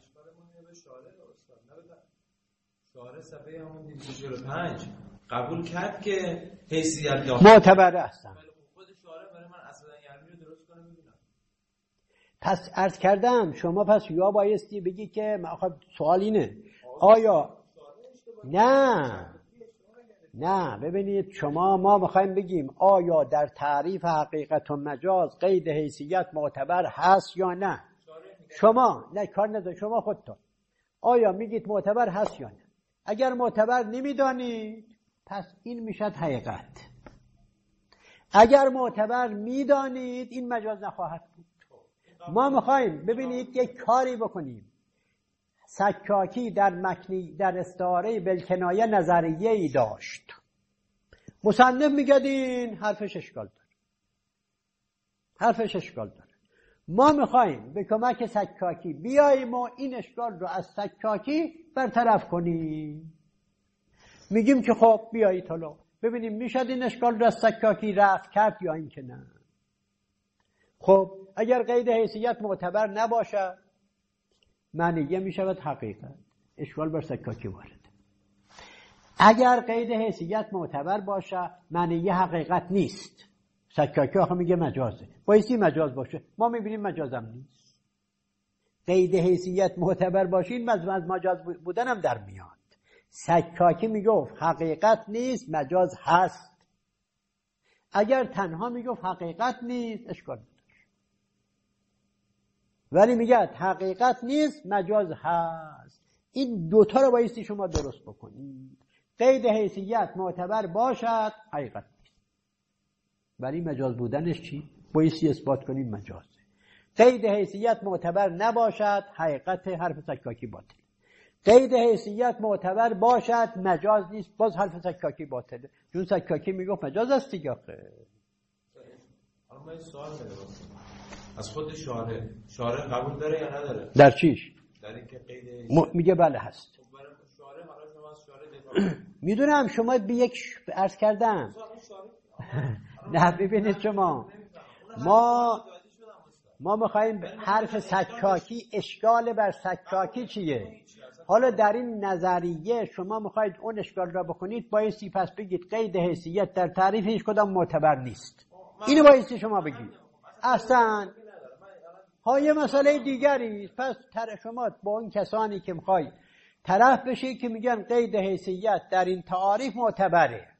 شارع صفحه همون دویست و چهل و پنج قبول کرد که حیثیت یافته معتبره هستن. خود شارع برای من اصلا یعنی رو درست کنه میدونم. پس عرض کردم شما پس یا بایستی بگی که خب سوال اینه آیا نه نه ببینید شما ما میخوایم بگیم آیا در تعریف حقیقت و مجاز قید حیثیت معتبر هست یا نه. شما نه کار نداره، شما خودتون آیا میگید معتبر هست یا نه. اگر معتبر نمیدانید پس این میشد حقیقت، اگر معتبر میدانید این مجاز نخواهد بود. ما میخوایم ببینید یک کاری بکنیم. سکاکی در مکنی در استعاره بالکنایه نظریه ای داشت، مصنف میگه این حرفش اشکال داره، حرفش اشکال داره. ما میخوایم به کمک سکاکی بیاییم و این اشکال رو از سکاکی برطرف کنیم. میگیم که خب بیایید حالا ببینیم میشد این اشکال رو از سکاکی رفع کرد یا این که نه. خب اگر قید حیثیت معتبر نباشه معنیه میشود حقیقت، اشکال بر سکاکی وارد. اگر قید حیثیت معتبر باشه معنیه حقیقت نیست، سکاکی آخه میگه مجازه، بایستی مجاز باشه، ما میبینیم مجازم نیست. قید حیثیت معتبر باشه این از مجاز بودن هم در میاد. سکاکی میگفت حقیقت نیست مجاز هست، اگر تنها میگفت حقیقت نیست اشکال نداره، ولی میگه حقیقت نیست مجاز هست. این دوتا رو بایستی شما درست بکنید. قید حیثیت معتبر باشد حقیقت نیست، ولی مجاز بودنش چی؟ بایستی اثبات کنید مجازه. قید حیثیت معتبر نباشد حقیقت، حرف سکاکی باطل. قید حیثیت معتبر باشد مجاز نیست، باز حرف سکاکی باطله، چون سکاکی میگفت مجاز است دیگه. حالا من سوال دارم از خود شارع، شارع قبول داره یا نداره؟ در چیش؟ در اینکه قید م... میگه بله هست. خب برای شارع حالا شما از شارع دفاع میدونم شما به یک عرض کردم نه ببینید شما ما ما میخواییم حرف سکاکی اشکال بر سکاکی چیه؟ حالا در این نظریه شما میخواید اون اشکال را بکنید، بایستی پس بگید قید حیثیت در تعریف هیچ کدام معتبر نیست. اینو بایستی شما بگید. اصلا ها یه مسئله دیگری. پس شما با اون کسانی که میخوای طرف بشه که میگن قید حیثیت در این تعریف معتبره،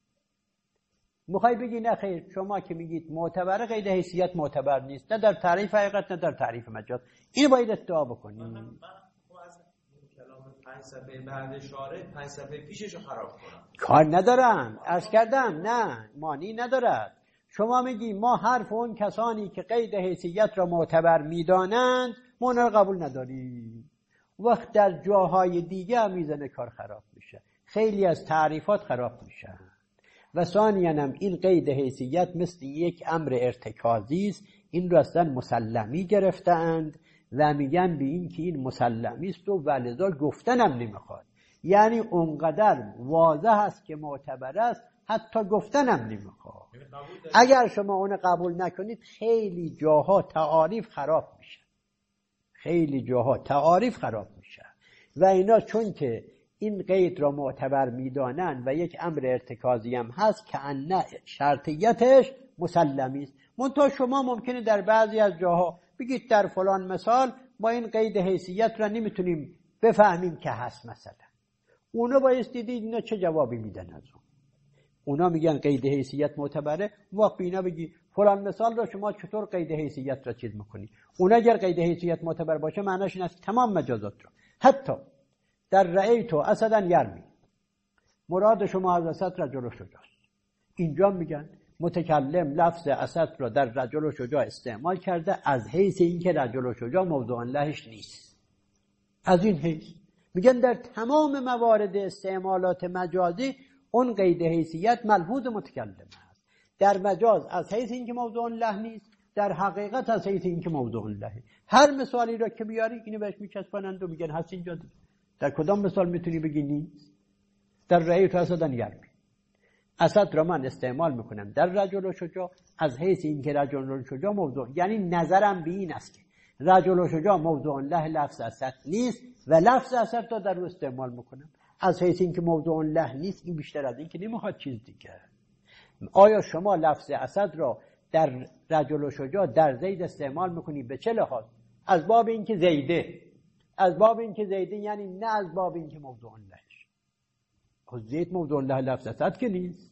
میخوای بگی نه خیر، شما که میگید معتبره قید حیثیت معتبر نیست، نه در تعریف حقیقت نه در تعریف مجاز. اینو باید ادعا بکنی. من من از کلام پنج صفحه بعد شارح پنج صفحه پیششو خراب کنم کار ندارم. عرض کردم نه مانی ندارد. شما میگی ما حرف اون کسانی که قید حیثیت را معتبر میدانند ما اون را قبول نداریم. وقت در جاهای دیگه هم میزنه کار خراب میشه، خیلی از تعریفات خراب میشن. و ثانیاً هم این قید حیثیت مثل یک امر ارتکازی است. این رو اصلا مسلمی گرفتند و میگن به این که این مسلمی است و ولذا گفتنم نمیخواد. یعنی اونقدر واضح است که معتبر است حتی گفتنم نمیخواد. اگر شما اون قبول نکنید خیلی جاها تعاریف خراب میشه، خیلی جاها تعاریف خراب میشه. و اینا چون که این قید را معتبر میدانند و یک امر ارتکازی هم هست که ان شرطیتش مسلمی است. منتها شما ممکنه در بعضی از جاها بگید در فلان مثال ما این قید حیثیت را نمیتونیم بفهمیم که هست. مثلا اونا بایست دیدید اینا چه جوابی میدن از اون. اونا میگن قید حیثیت معتبره، وقت اینا بگی فلان مثال را شما چطور قید حیثیت را چیز میکنی؟ اونا اگر قید حیثیت معتبر باشه معناش این است تمام مجازات را، حتی در رأیت اسدا یرمی، مراد شما از اسد رجل و شجاعست. اینجا میگن متکلم لفظ اسد را در رجل و شجاع استعمال کرده از حیث اینکه رجل و شجاع موضوع لهش نیست. از این حیث میگن در تمام موارد استعمالات مجازی اون قید حیثیت ملحوظ متکلم است. در مجاز از حیث اینکه موضوع له نیست، در حقیقت از حیث اینکه موضوع لهه. هر مثالی را که بیاری اینو بهش میچسبونند و میگن هست اینجا. در کدام مثال میتونی بگی نیست؟ در رأیت اسدا یرمی، اسد را من استعمال میکنم در رجل و شجاع از حیث اینکه رجل و شجاع موضوع، یعنی نظرم به این است که رجل و شجاع موضوع له لفظ اسد نیست و لفظ اسد را در رو استعمال میکنم از حیث اینکه موضوع له نیست. این بیشتر از این که نمیخواد چیز دیگه. آیا شما لفظ اسد را در رجل و شجاع در زید استعمال میکنی به چه لحاظ؟ از باب اینکه زیده، از باب اینکه زیده، یعنی نه از باب اینکه موضوع لهش. خود زید موضوع له لفظ اسد که نیست.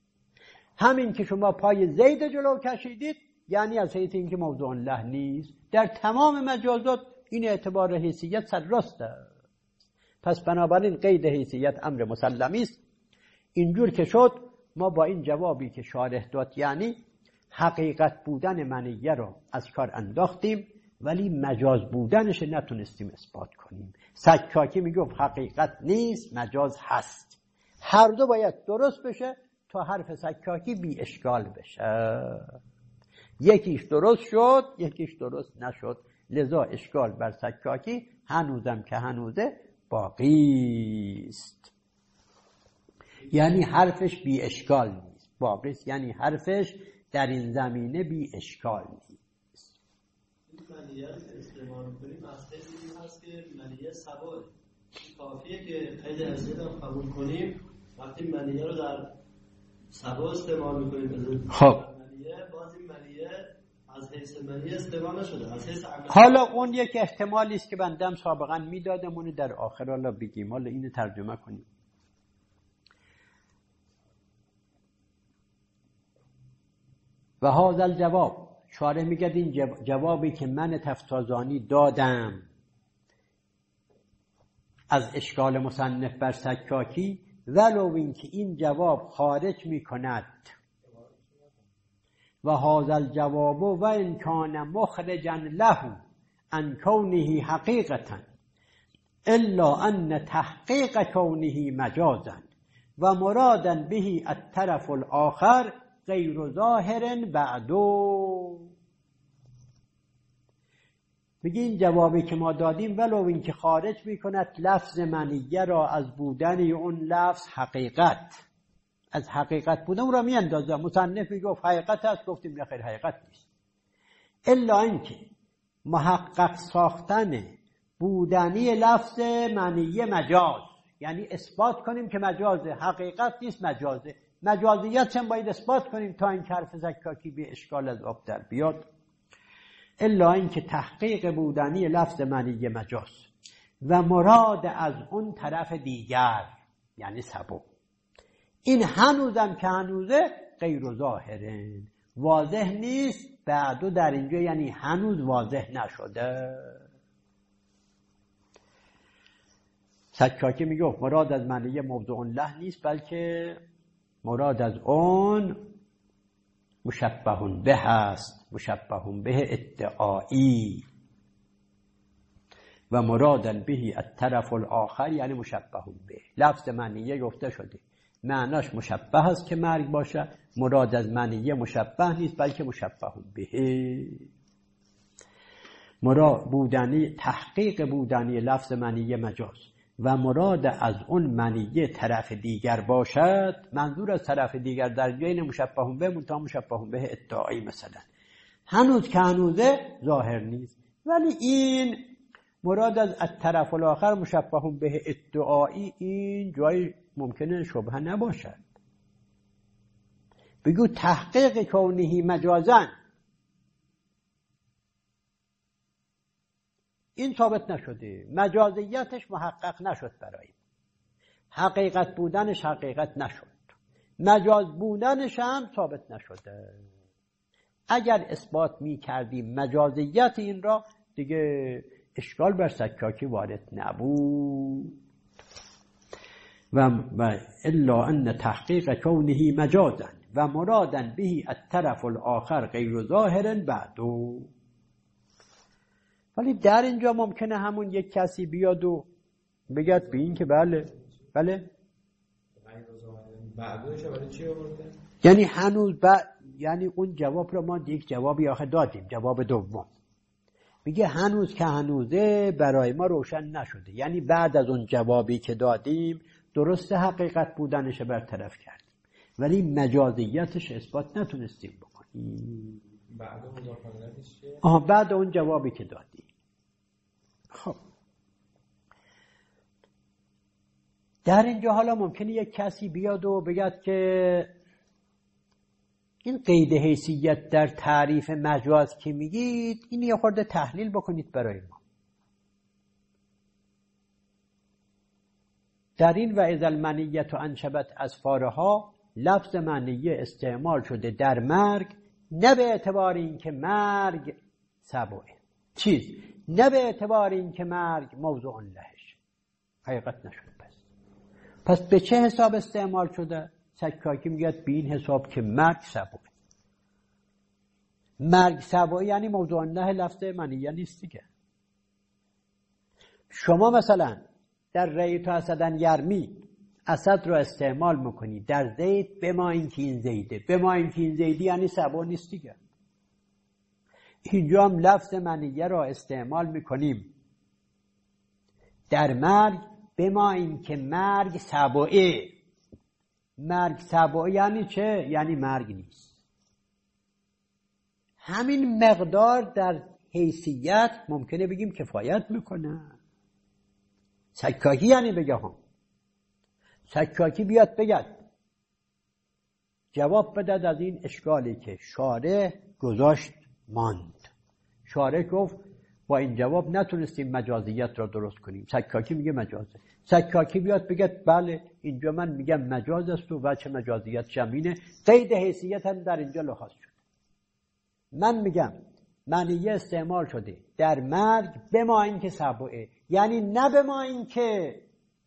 همین که شما پای زید جلو کشیدید یعنی از حیث اینکه موضوع له نیست. در تمام مجازات این اعتبار حیثیت سرراست است. پس بنابراین قید حیثیت امر مسلمی است. اینجور که شد ما با این جوابی که شارح داد یعنی حقیقت بودن منیه رو از کار انداختیم ولی مجاز بودنش نتونستیم اثبات کنیم. سکاکی میگفت حقیقت نیست مجاز هست. هر دو باید درست بشه تا حرف سکاکی بی اشکال بشه. یکیش درست شد یکیش درست نشد، لذا اشکال بر سکاکی هنوزم که هنوزه باقی است. یعنی حرفش بی اشکال نیست، باقی است یعنی حرفش در این زمینه بی اشکال نیست. این منیه رو که استعمال کنیم از خیلی هست که منیه سبای کافیه که قید حیثیت هم قبول کنیم. وقتی منیه رو در سبا استعمال میکنیم خب منیه، باز این منیه از حیث منیه استعمال نشده، از حیث عقل. حالا اون یک احتمالی است که بندم سابقا میدادم اونو در آخر حالا بگیم. حالا اینو ترجمه کنیم. و هذا الجواب، شارح میگه این جوابی که من تفتازانی دادم از اشکال مصنف بر سکاکی، ولو اینکه این جواب خارج میکند و هذا الجواب و ان کان مخرجا له عن کونه حقیقتا الا ان تحقیق کونه مجازا و مرادا به الطرف الاخر غیر ظاهر بعدو. میگه این جوابی که ما دادیم ولو اینکه خارج میکند لفظ منیه را از بودن اون لفظ حقیقت، از حقیقت بودن اون را میاندازه. مصنف میگفت حقیقت هست، گفتیم نه خیر حقیقت نیست. الا اینکه محقق ساختن بودنی لفظ معنی مجاز، یعنی اثبات کنیم که مجازه، حقیقت نیست مجازه، مجازیت هم باید اثبات کنیم تا این حرف زکاکی به اشکال از آب در بیاد. الا اینکه تحقیق بودنی لفظ معنی مجاز و مراد از اون طرف دیگر یعنی سبب، این هنوزم که هنوزه غیر ظاهره، واضح نیست. بعدو در اینجا یعنی هنوز واضح نشده. سکاکی میگه مراد از معنی موضوع له نیست، بلکه مراد از اون مشبه به هست، مشبه به ادعایی، و مرادن بهی الطرف الاخر یعنی مشبه به. لفظ معنیه گفته شده معناش مشبه است که مرگ باشه، مراد از معنیه مشبه نیست بلکه مشبه به. مراد بودنی تحقیق بودنی لفظ معنیه مجاز و مراد از اون معنیه طرف دیگر باشد. منظور از طرف دیگر در بین مشبه به منتها مشبه به ادعایی، مثلا هنوز که هنوزه ظاهر نیست، ولی این مراد از الطرف الاخر مشبه به ادعایی این جای ممکنه شبهه نباشد. بگو تحقیق کونهی مجازن این ثابت نشده، مجازیتش محقق نشد، برای حقیقت بودنش حقیقت نشد، مجاز بودنش هم ثابت نشده. اگر اثبات می کردیم مجازیت این را دیگه اشکال بر سکاکی وارد نبود. و الا ان تحقیق کونه مجازا و مرادن بهی الطرف الاخر غیر ظاهر بعدو. ولی در اینجا ممکنه همون یک کسی بیاد و بگد به این که بله بله بعدوش ولی چی آورده؟ یعنی هنوز بعد، یعنی اون جواب رو ما یک جوابی آخه دادیم، جواب دوم میگه هنوز که هنوزه برای ما روشن نشده، یعنی بعد از اون جوابی که دادیم درست حقیقت بودنش برطرف کردیم ولی مجازیتش اثبات نتونستیم بکنیم. بعد مداخلتش چیه؟ آها بعد اون جوابی که دادیم. خب در اینجا حالا ممکنه یک کسی بیاد و بگد که این قید حیثیت در تعریف مجاز که میگید این یه خورده تحلیل بکنید برای ما. در این و اذا المنیت انشبت اظفارها لفظ منیه استعمال شده در مرگ، نه به اعتبار این که مرگ سبعه چیز، نه به اعتبار این که مرگ موضوع لهش، حقیقت نشد. پس پس به چه حساب استعمال شده؟ سکاکی میگه به این حساب که مرگ سبعه. مرگ سبعه یعنی موضوع له لفظ منیه نیست دیگه. شما مثلا در ریت اسدن یرمی اسد رو استعمال میکنی در زید به ما این که این زیده، به ما این که این زیدی یعنی سبعه نیست دیگه. اینجا هم لفظ منیه را استعمال میکنیم در مرگ به ما این که مرگ سبعه. مرگ سبعه یعنی چه؟ یعنی مرگ نیست. همین مقدار در حیثیت ممکنه بگیم کفایت میکنه. سکاکی یعنی بگه هم سکاکی بیاد بگد جواب بدد از این اشکالی که شارع گذاشت ماند. شارع گفت با این جواب نتونستیم مجازیت را درست کنیم. سکاکی میگه مجازه. سکاکی بیاد بگه بله اینجا من میگم مجاز است و وجه مجازیت جمعینه، قید حیثیت هم در اینجا لحاظ شد. من میگم معنیه استعمال شده در مرگ به ما این که سبعه، یعنی نه به ما این که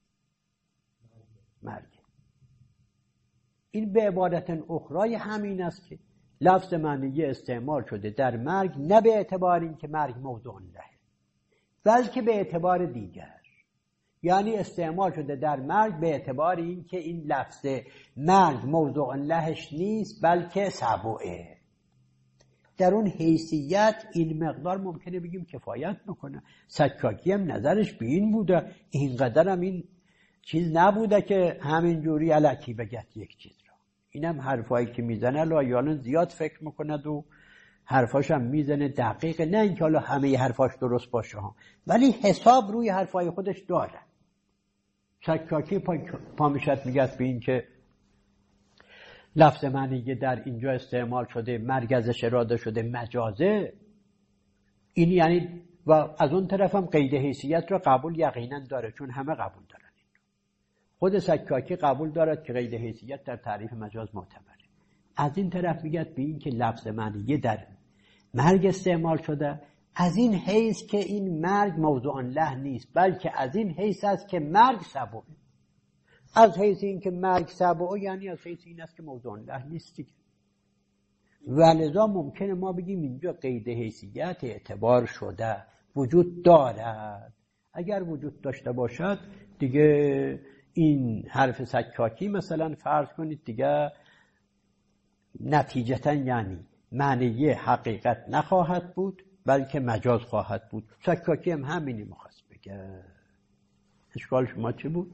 مرگ. این به عبارت اخرای همین است که لفظ معنیه استعمال شده در مرگ نه به اعتبار این که مرگ موضوع له بلکه به اعتبار دیگر، یعنی استعمال شده در مرگ به اعتبار این که این لفظ مرگ موضوع لهش نیست بلکه سبعه. در اون حیثیت این مقدار ممکنه بگیم کفایت میکنه. سکاکی هم نظرش به این بوده، اینقدر هم این چیز نبوده که همین جوری الکی بگت یک چیز را. اینم حرفایی که میزنه لایالن زیاد فکر میکند و حرفاشم میزنه دقیق، نه اینکه حالا همه حرفاش درست باشه ها، ولی حساب روی حرفای خودش داره. سکاکی پا, پا میشد میگه به این که لفظ معنی در اینجا استعمال شده، مرگ ازش اراده شده، مجازه. این یعنی و از اون طرف هم قید حیثیت را قبول یقینا داره، چون همه قبول دارن. خود سکاکی قبول دارد که قید حیثیت در تعریف مجاز معتبره. از این طرف میگه به این که لفظ معنی در مرگ استعمال شده، از این حیث که این مرگ موضوع له نیست، بلکه از این حیث است که مرگ سبب. از حیث این که مرگ سبب یعنی از حیث این است که موضوع له نیست دیگه. ولذا ممکنه ما بگیم اینجا قید حیثیت اعتبار شده وجود دارد. اگر وجود داشته باشد دیگه این حرف سکاکی مثلا فرض کنید دیگه نتیجتا یعنی معنی حقیقت نخواهد بود بلکه مجاز خواهد بود. سکاکی هم همینی مخواست بگه. اشکال شما چی بود؟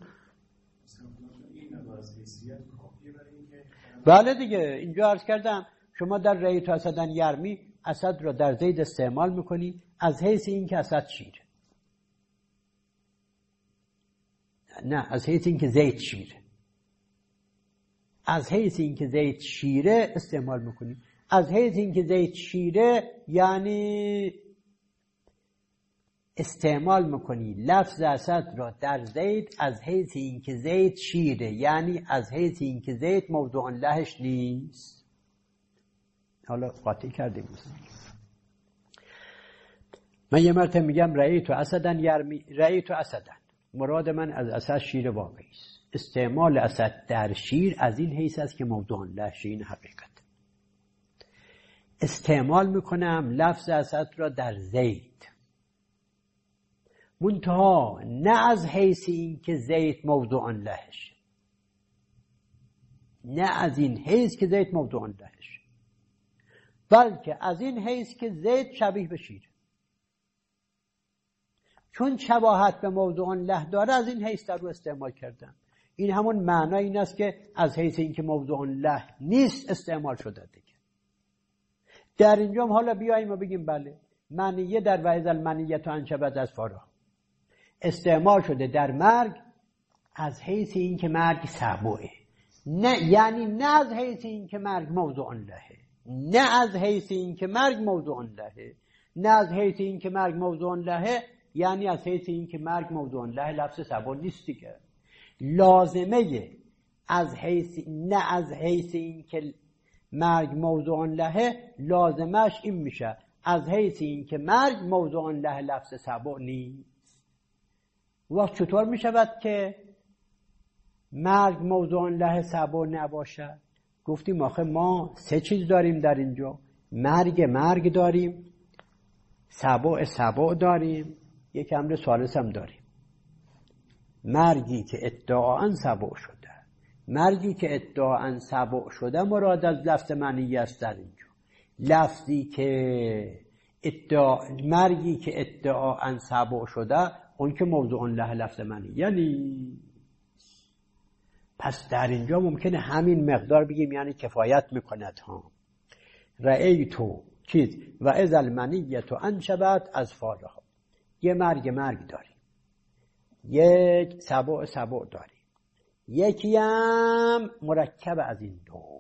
بله دیگه اینجا عرض کردم شما در رأیت اسدن یرمی اسد را در زید استعمال میکنی از حیث این که اسد شیره، نه از حیث این که زید شیره، از حیث این که زید شیره استعمال میکنی. از حیث این که زید شیره یعنی استعمال میکنی لفظ اسد را در زید از حیث این که زید شیره، یعنی از حیث این که زید موضوع لهش نیست. حالا قاطی کردیم مثلا من یه مرتبه میگم رأیت اسدن یرمی، رأیت اسدن مراد من از اسد شیر واقعی است. استعمال اسد در شیر از این حیث است که موضوع له این حقیقت. استعمال میکنم لفظ اسد را در زید، منتها نه از حیث این که زید موضوع لهش، نه از این حیث که زید موضوع لهش، بلکه از این حیث که زید شبیه به شیر. چون شباهت به موضوع له داره از این حیث در رو استعمال کردم. این همون معنی این است که از حیث این که موضوع له نیست استعمال شده دیگه. در اینجا هم حالا بیاییم و بگیم بله معنیه در وعظ المنیه تو انشبت از فارا استعمال شده در مرگ از حیث این که مرگ سبوه، نه یعنی نه از حیث این که مرگ موضوع لهه، نه از حیث این که مرگ موضوع لهه، نه از حیث این که مرگ موضوع لهه یعنی از حیث این که مرگ موضوع له لفظ سبب نیست دیگه. لازمه از حیث نه از حیث این که مرگ موضوع لهه لازمش این میشه از حیث این که مرگ موضوع له لفظ سبب نیست. وقت چطور میشود که مرگ موضوع له سبب نباشه؟ گفتیم آخه ما سه چیز داریم در اینجا، مرگ مرگ داریم، سبع سبع داریم، یک امر ثالث هم داریم. مرگی که ادعاً سبع شده، مرگی که ادعاً سبع شده مراد از لفظ معنی است در اینجا. لفظی که ادعا مرگی که ادعاً سبع شده اون که موضوع له لفظ معنی یعنی. پس در اینجا ممکنه همین مقدار بگیم یعنی کفایت میکند ها. رأیتو چیز و از المنیه تو انشبت از فارها، یه مرگ مرگ داریم، یک سبع سبع داریم، یکی هم مرکب از این دو.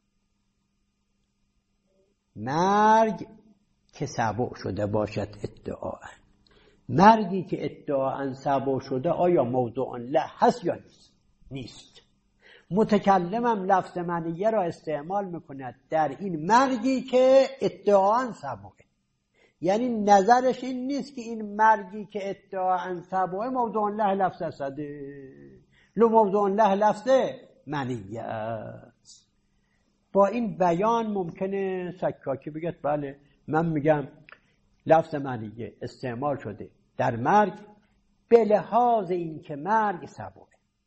مرگ که سبع شده باشد ادعاً، مرگی که ادعاً سبع شده آیا موضوع له هست یا نیست؟ نیست. متکلمم لفظ معنیه را استعمال میکند در این مرگی که ادعاً سبعه، یعنی نظرش این نیست که این مرگی که ادعاً سبعه موضوع له لفظ اسده، لو موضوع له لفظ معنیه است. با این بیان ممکنه سکاکی بگه بله من میگم لفظ معنیه استعمال شده در مرگ به لحاظ این که مرگ سبعه،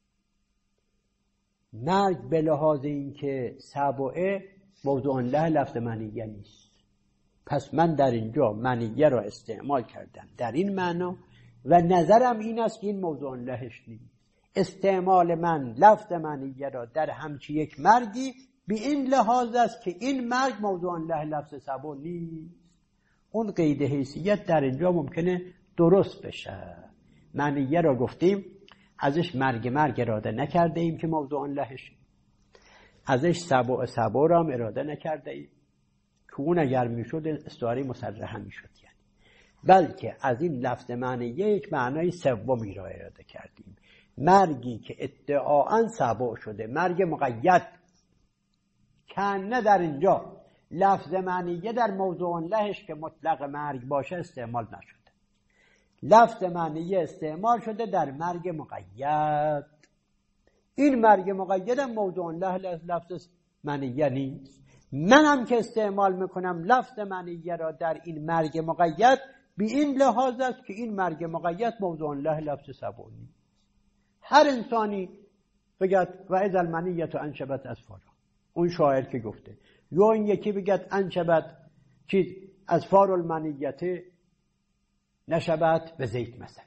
مرگ به لحاظ این که سبعه موضوع له لفظ معنیه نیست. پس من در اینجا معنیه را استعمال کردم در این معنا و نظرم این است که این موضوع لهش نیست. استعمال من لفظ معنیه را در همچی یک مرگی به این لحاظ است که این مرگ موضوع له لفظ سبو نیست. اون قید حیثیت در اینجا ممکنه درست بشه. معنیه را گفتیم ازش مرگ مرگ اراده نکرده ایم که موضوع لهش، ازش سبو سبو را هم اراده نکرده ایم که اون اگر میشد استعاره مصرحه میشد، یعنی بلکه از این لفظ معنیه یک معنای سومی را اراده کردیم، مرگی که ادعااً سبو شده، مرگ مقید. کنه در اینجا لفظ معنیه در موضوع لهش که مطلق مرگ باشه استعمال نشده، لفظ معنیه استعمال شده در مرگ مقید. این مرگ مقید هم موضوع له لفظ معنیه نیست. منم که استعمال میکنم لفظ معنیه را در این مرگ مقید، به این لحاظ است که این مرگ مقید موضوع له لفظ سبو نیست. هر انسانی بگد و اذا المنیة انشبت اظفارها، اون شاعر که گفته، یا این یکی بگد انشبت چیز اظفار المنیة نشبت به زیت مثلا.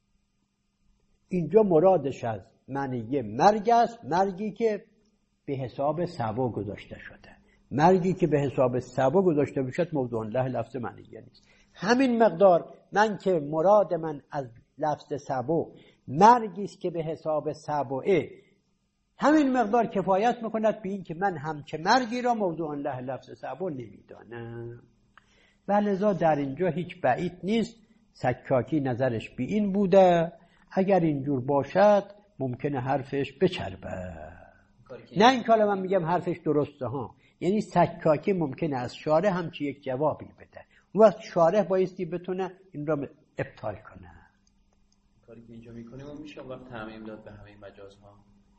اینجا مرادش از منیه مرگ است، مرگی که به حساب سبو گذاشته شده. مرگی که به حساب سبو گذاشته بشد موضوع له لفظ منیه نیست. همین مقدار من که مراد من از لفظ سبو مرگی است که به حساب سبوه، همین مقدار کفایت میکند به این که من همچه مرگی را موضوع له لفظ سبو نمیدانم. و لذا در اینجا هیچ بعید نیست سکاکی نظرش به این بوده، اگر اینجور باشد ممکنه حرفش بچربه. نه این کالا من میگم حرفش درسته ها، یعنی سکاکی ممکنه از شارح همچی یک جوابی بده، اون وقت شارح بایستی بتونه این را ابطال کنه. کاری که اینجا میکنیم و میشه وقت تعمیم داد به همه مجازها.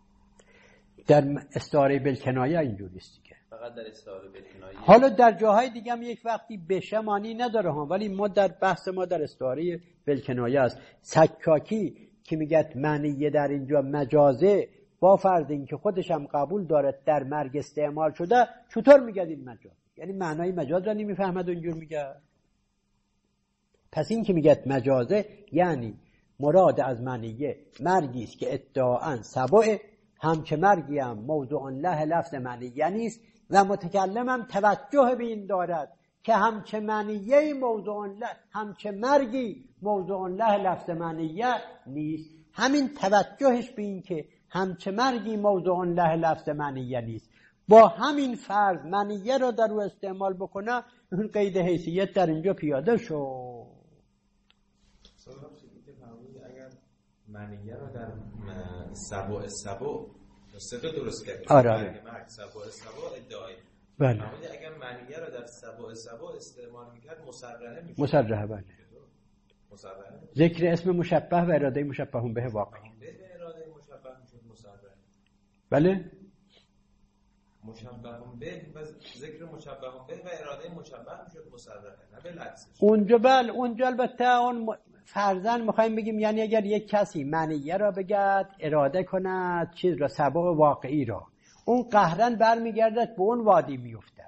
در استعاره بالکنایه اینجوری است دیگه، فقط در استعاره بالکنایه. حالا در جاهای دیگه هم یک وقتی بشه معنی نداره ها، ولی ما در بحث ما در استعاره بالکنایه است. سکاکی که میگه معنی در اینجا مجازه، با فرض اینکه خودش هم قبول دارد در مرگ استعمال شده، چطور میگه این مجاز؟ یعنی معنای مجاز را نمیفهمد و اینجور میگه. پس این که میگه مجازه یعنی مراد از معنیه مرگی است که ادعااً سبوه، همچه مرگی هم موضوع له لفظ معنیه نیست و متکلم هم توجه به این دارد که همچه معنیه موضوع له، همچه مرگی موضوع له لفظ معنیه نیست. همین توجهش به این که همچه مرگی موضوع له لفظ معنیه نیست، با همین فرض معنیه را در او استعمال بکنه، اون قید حیثیت در اینجا پیاده شد. اگر معنیه را در سبو سبو صدا درست کرد، آره مرگ سبو سبو ادعای، بله، اگر معنیه را در سبو سبو استعمال میکرد مصرحه میشه. مصرحه بله. مصرحه ذکر اسم مشبه و اراده مشبه به واقعی. به اراده مشبه میشد مصرحه. بله. مشبه به و ذکر مشبه به و اراده مشبه میشد مصرحه، نه بالعکس. اونجا بله، اونجا البته اون م... فرضاً میخوایم بگیم یعنی اگر یک کسی معنیه را بگد اراده کند چیز را سبب واقعی را، اون قهرن برمیگردد به اون وادی میافتد.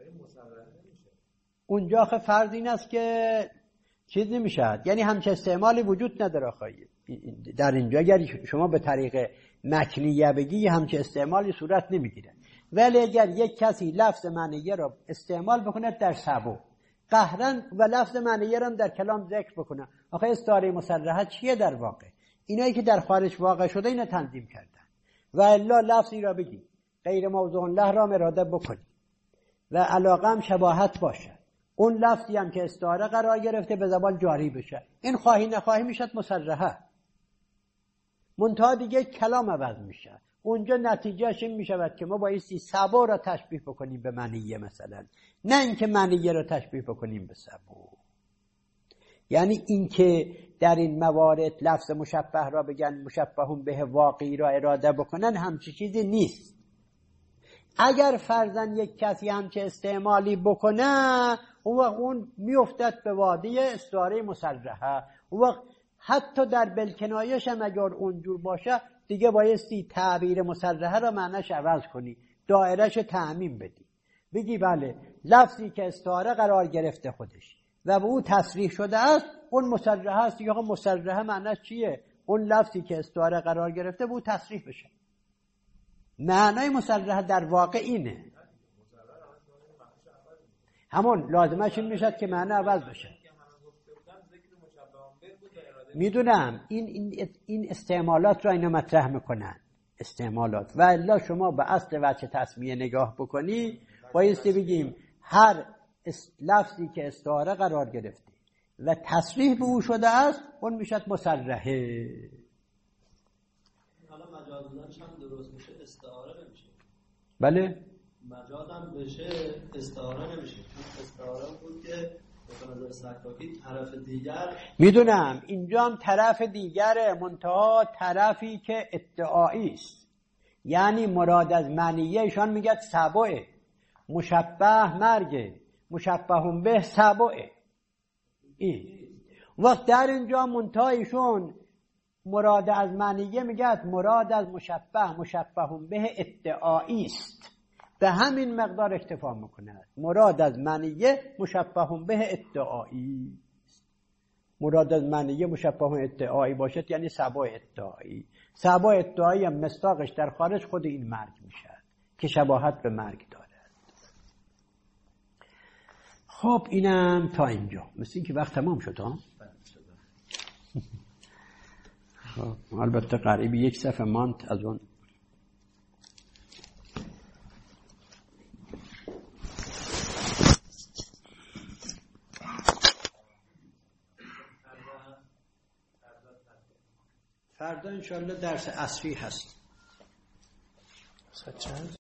اونجا خب فرض این است که چیز نمیشد، یعنی همچه استعمالی وجود نداره. خواهی در اینجا اگر شما به طریق مکنیه بگی همچه استعمالی صورت نمیگیره، ولی اگر یک کسی لفظ معنیه را استعمال بکنه در سبب قهرن و لفظ معنیه را در کلام ذکر بکنه، آخه استعاره مصرحه چیه در واقع؟ اینایی که در خارج واقع شده اینا تنظیم کردن. و الا لفظی را بگی غیر موضوع له را اراده بکنی و علاقه هم شباهت باشه، اون لفظی هم که استعاره قرار گرفته به زبان جاری بشه، این خواهی نخواهی میشد مصرحه. منتها دیگه کلام عوض میشه، اونجا نتیجهش این میشود که ما بایستی سبو را تشبیه بکنیم به معنیه مثلا، نه اینکه معنیه را تشبیه بکنیم به سبو. یعنی اینکه در این موارد لفظ مشبه را بگن مشبهون به واقعی را اراده بکنن همچی چیزی نیست. اگر فرضاً یک کسی همچه استعمالی بکنه، اون وقت اون میافتد به وادی استعاره مصرحه. اون وقت حتی در بالکنایش هم اگر اونجور باشه دیگه بایستی تعبیر مصرحه را معنیش عوض کنی، دایرهش تعمیم بدی، بگی بله لفظی که استعاره قرار گرفته خودش و به او تصریح شده است اون مصرحه است. یا مصرحه معنیش چیه؟ اون لفظی که استعاره قرار گرفته به او تصریح بشه. معنای مسرح در واقع اینه، همون لازمش این میشد که معنی عوض بشه. میدونم این این این استعمالات را اینا مطرح میکنن، استعمالات. و الا شما به اصل وجه تسمیه نگاه بکنی بایستی بگیم هر لفظی که استعاره قرار گرفته و تصریح به او شده است اون میشد مصرحه. حالا مجاز بودنش هم درست میشه، استعاره نمیشه. بله مجاز هم بشه استعاره نمیشه، چون استعاره بود که به نظر سکاکی طرف دیگر. میدونم اینجا هم طرف دیگره، منتها طرفی که ادعایی است. یعنی مراد از معنیهشان میگه سبعه، مشبه مرگه، مشبه به سبعه. این وقت در اینجا منتهایشون مراد از معنیه میگه مراد از مشبه مشبه به ادعایی است، به همین مقدار اکتفا میکنه. مراد از معنیه مشبه به ادعایی است. مراد از معنیه مشبه به ادعایی باشد یعنی سبع ادعایی. سبع ادعایی هم مصداقش در خارج خود این مرگ میشه که شباهت به مرگ دارد. خب اینم تا اینجا، مثل این که وقت تمام شد ها. خب البته قریب یک صفحه ماند از اون. فردا انشاءالله درس عصری هست.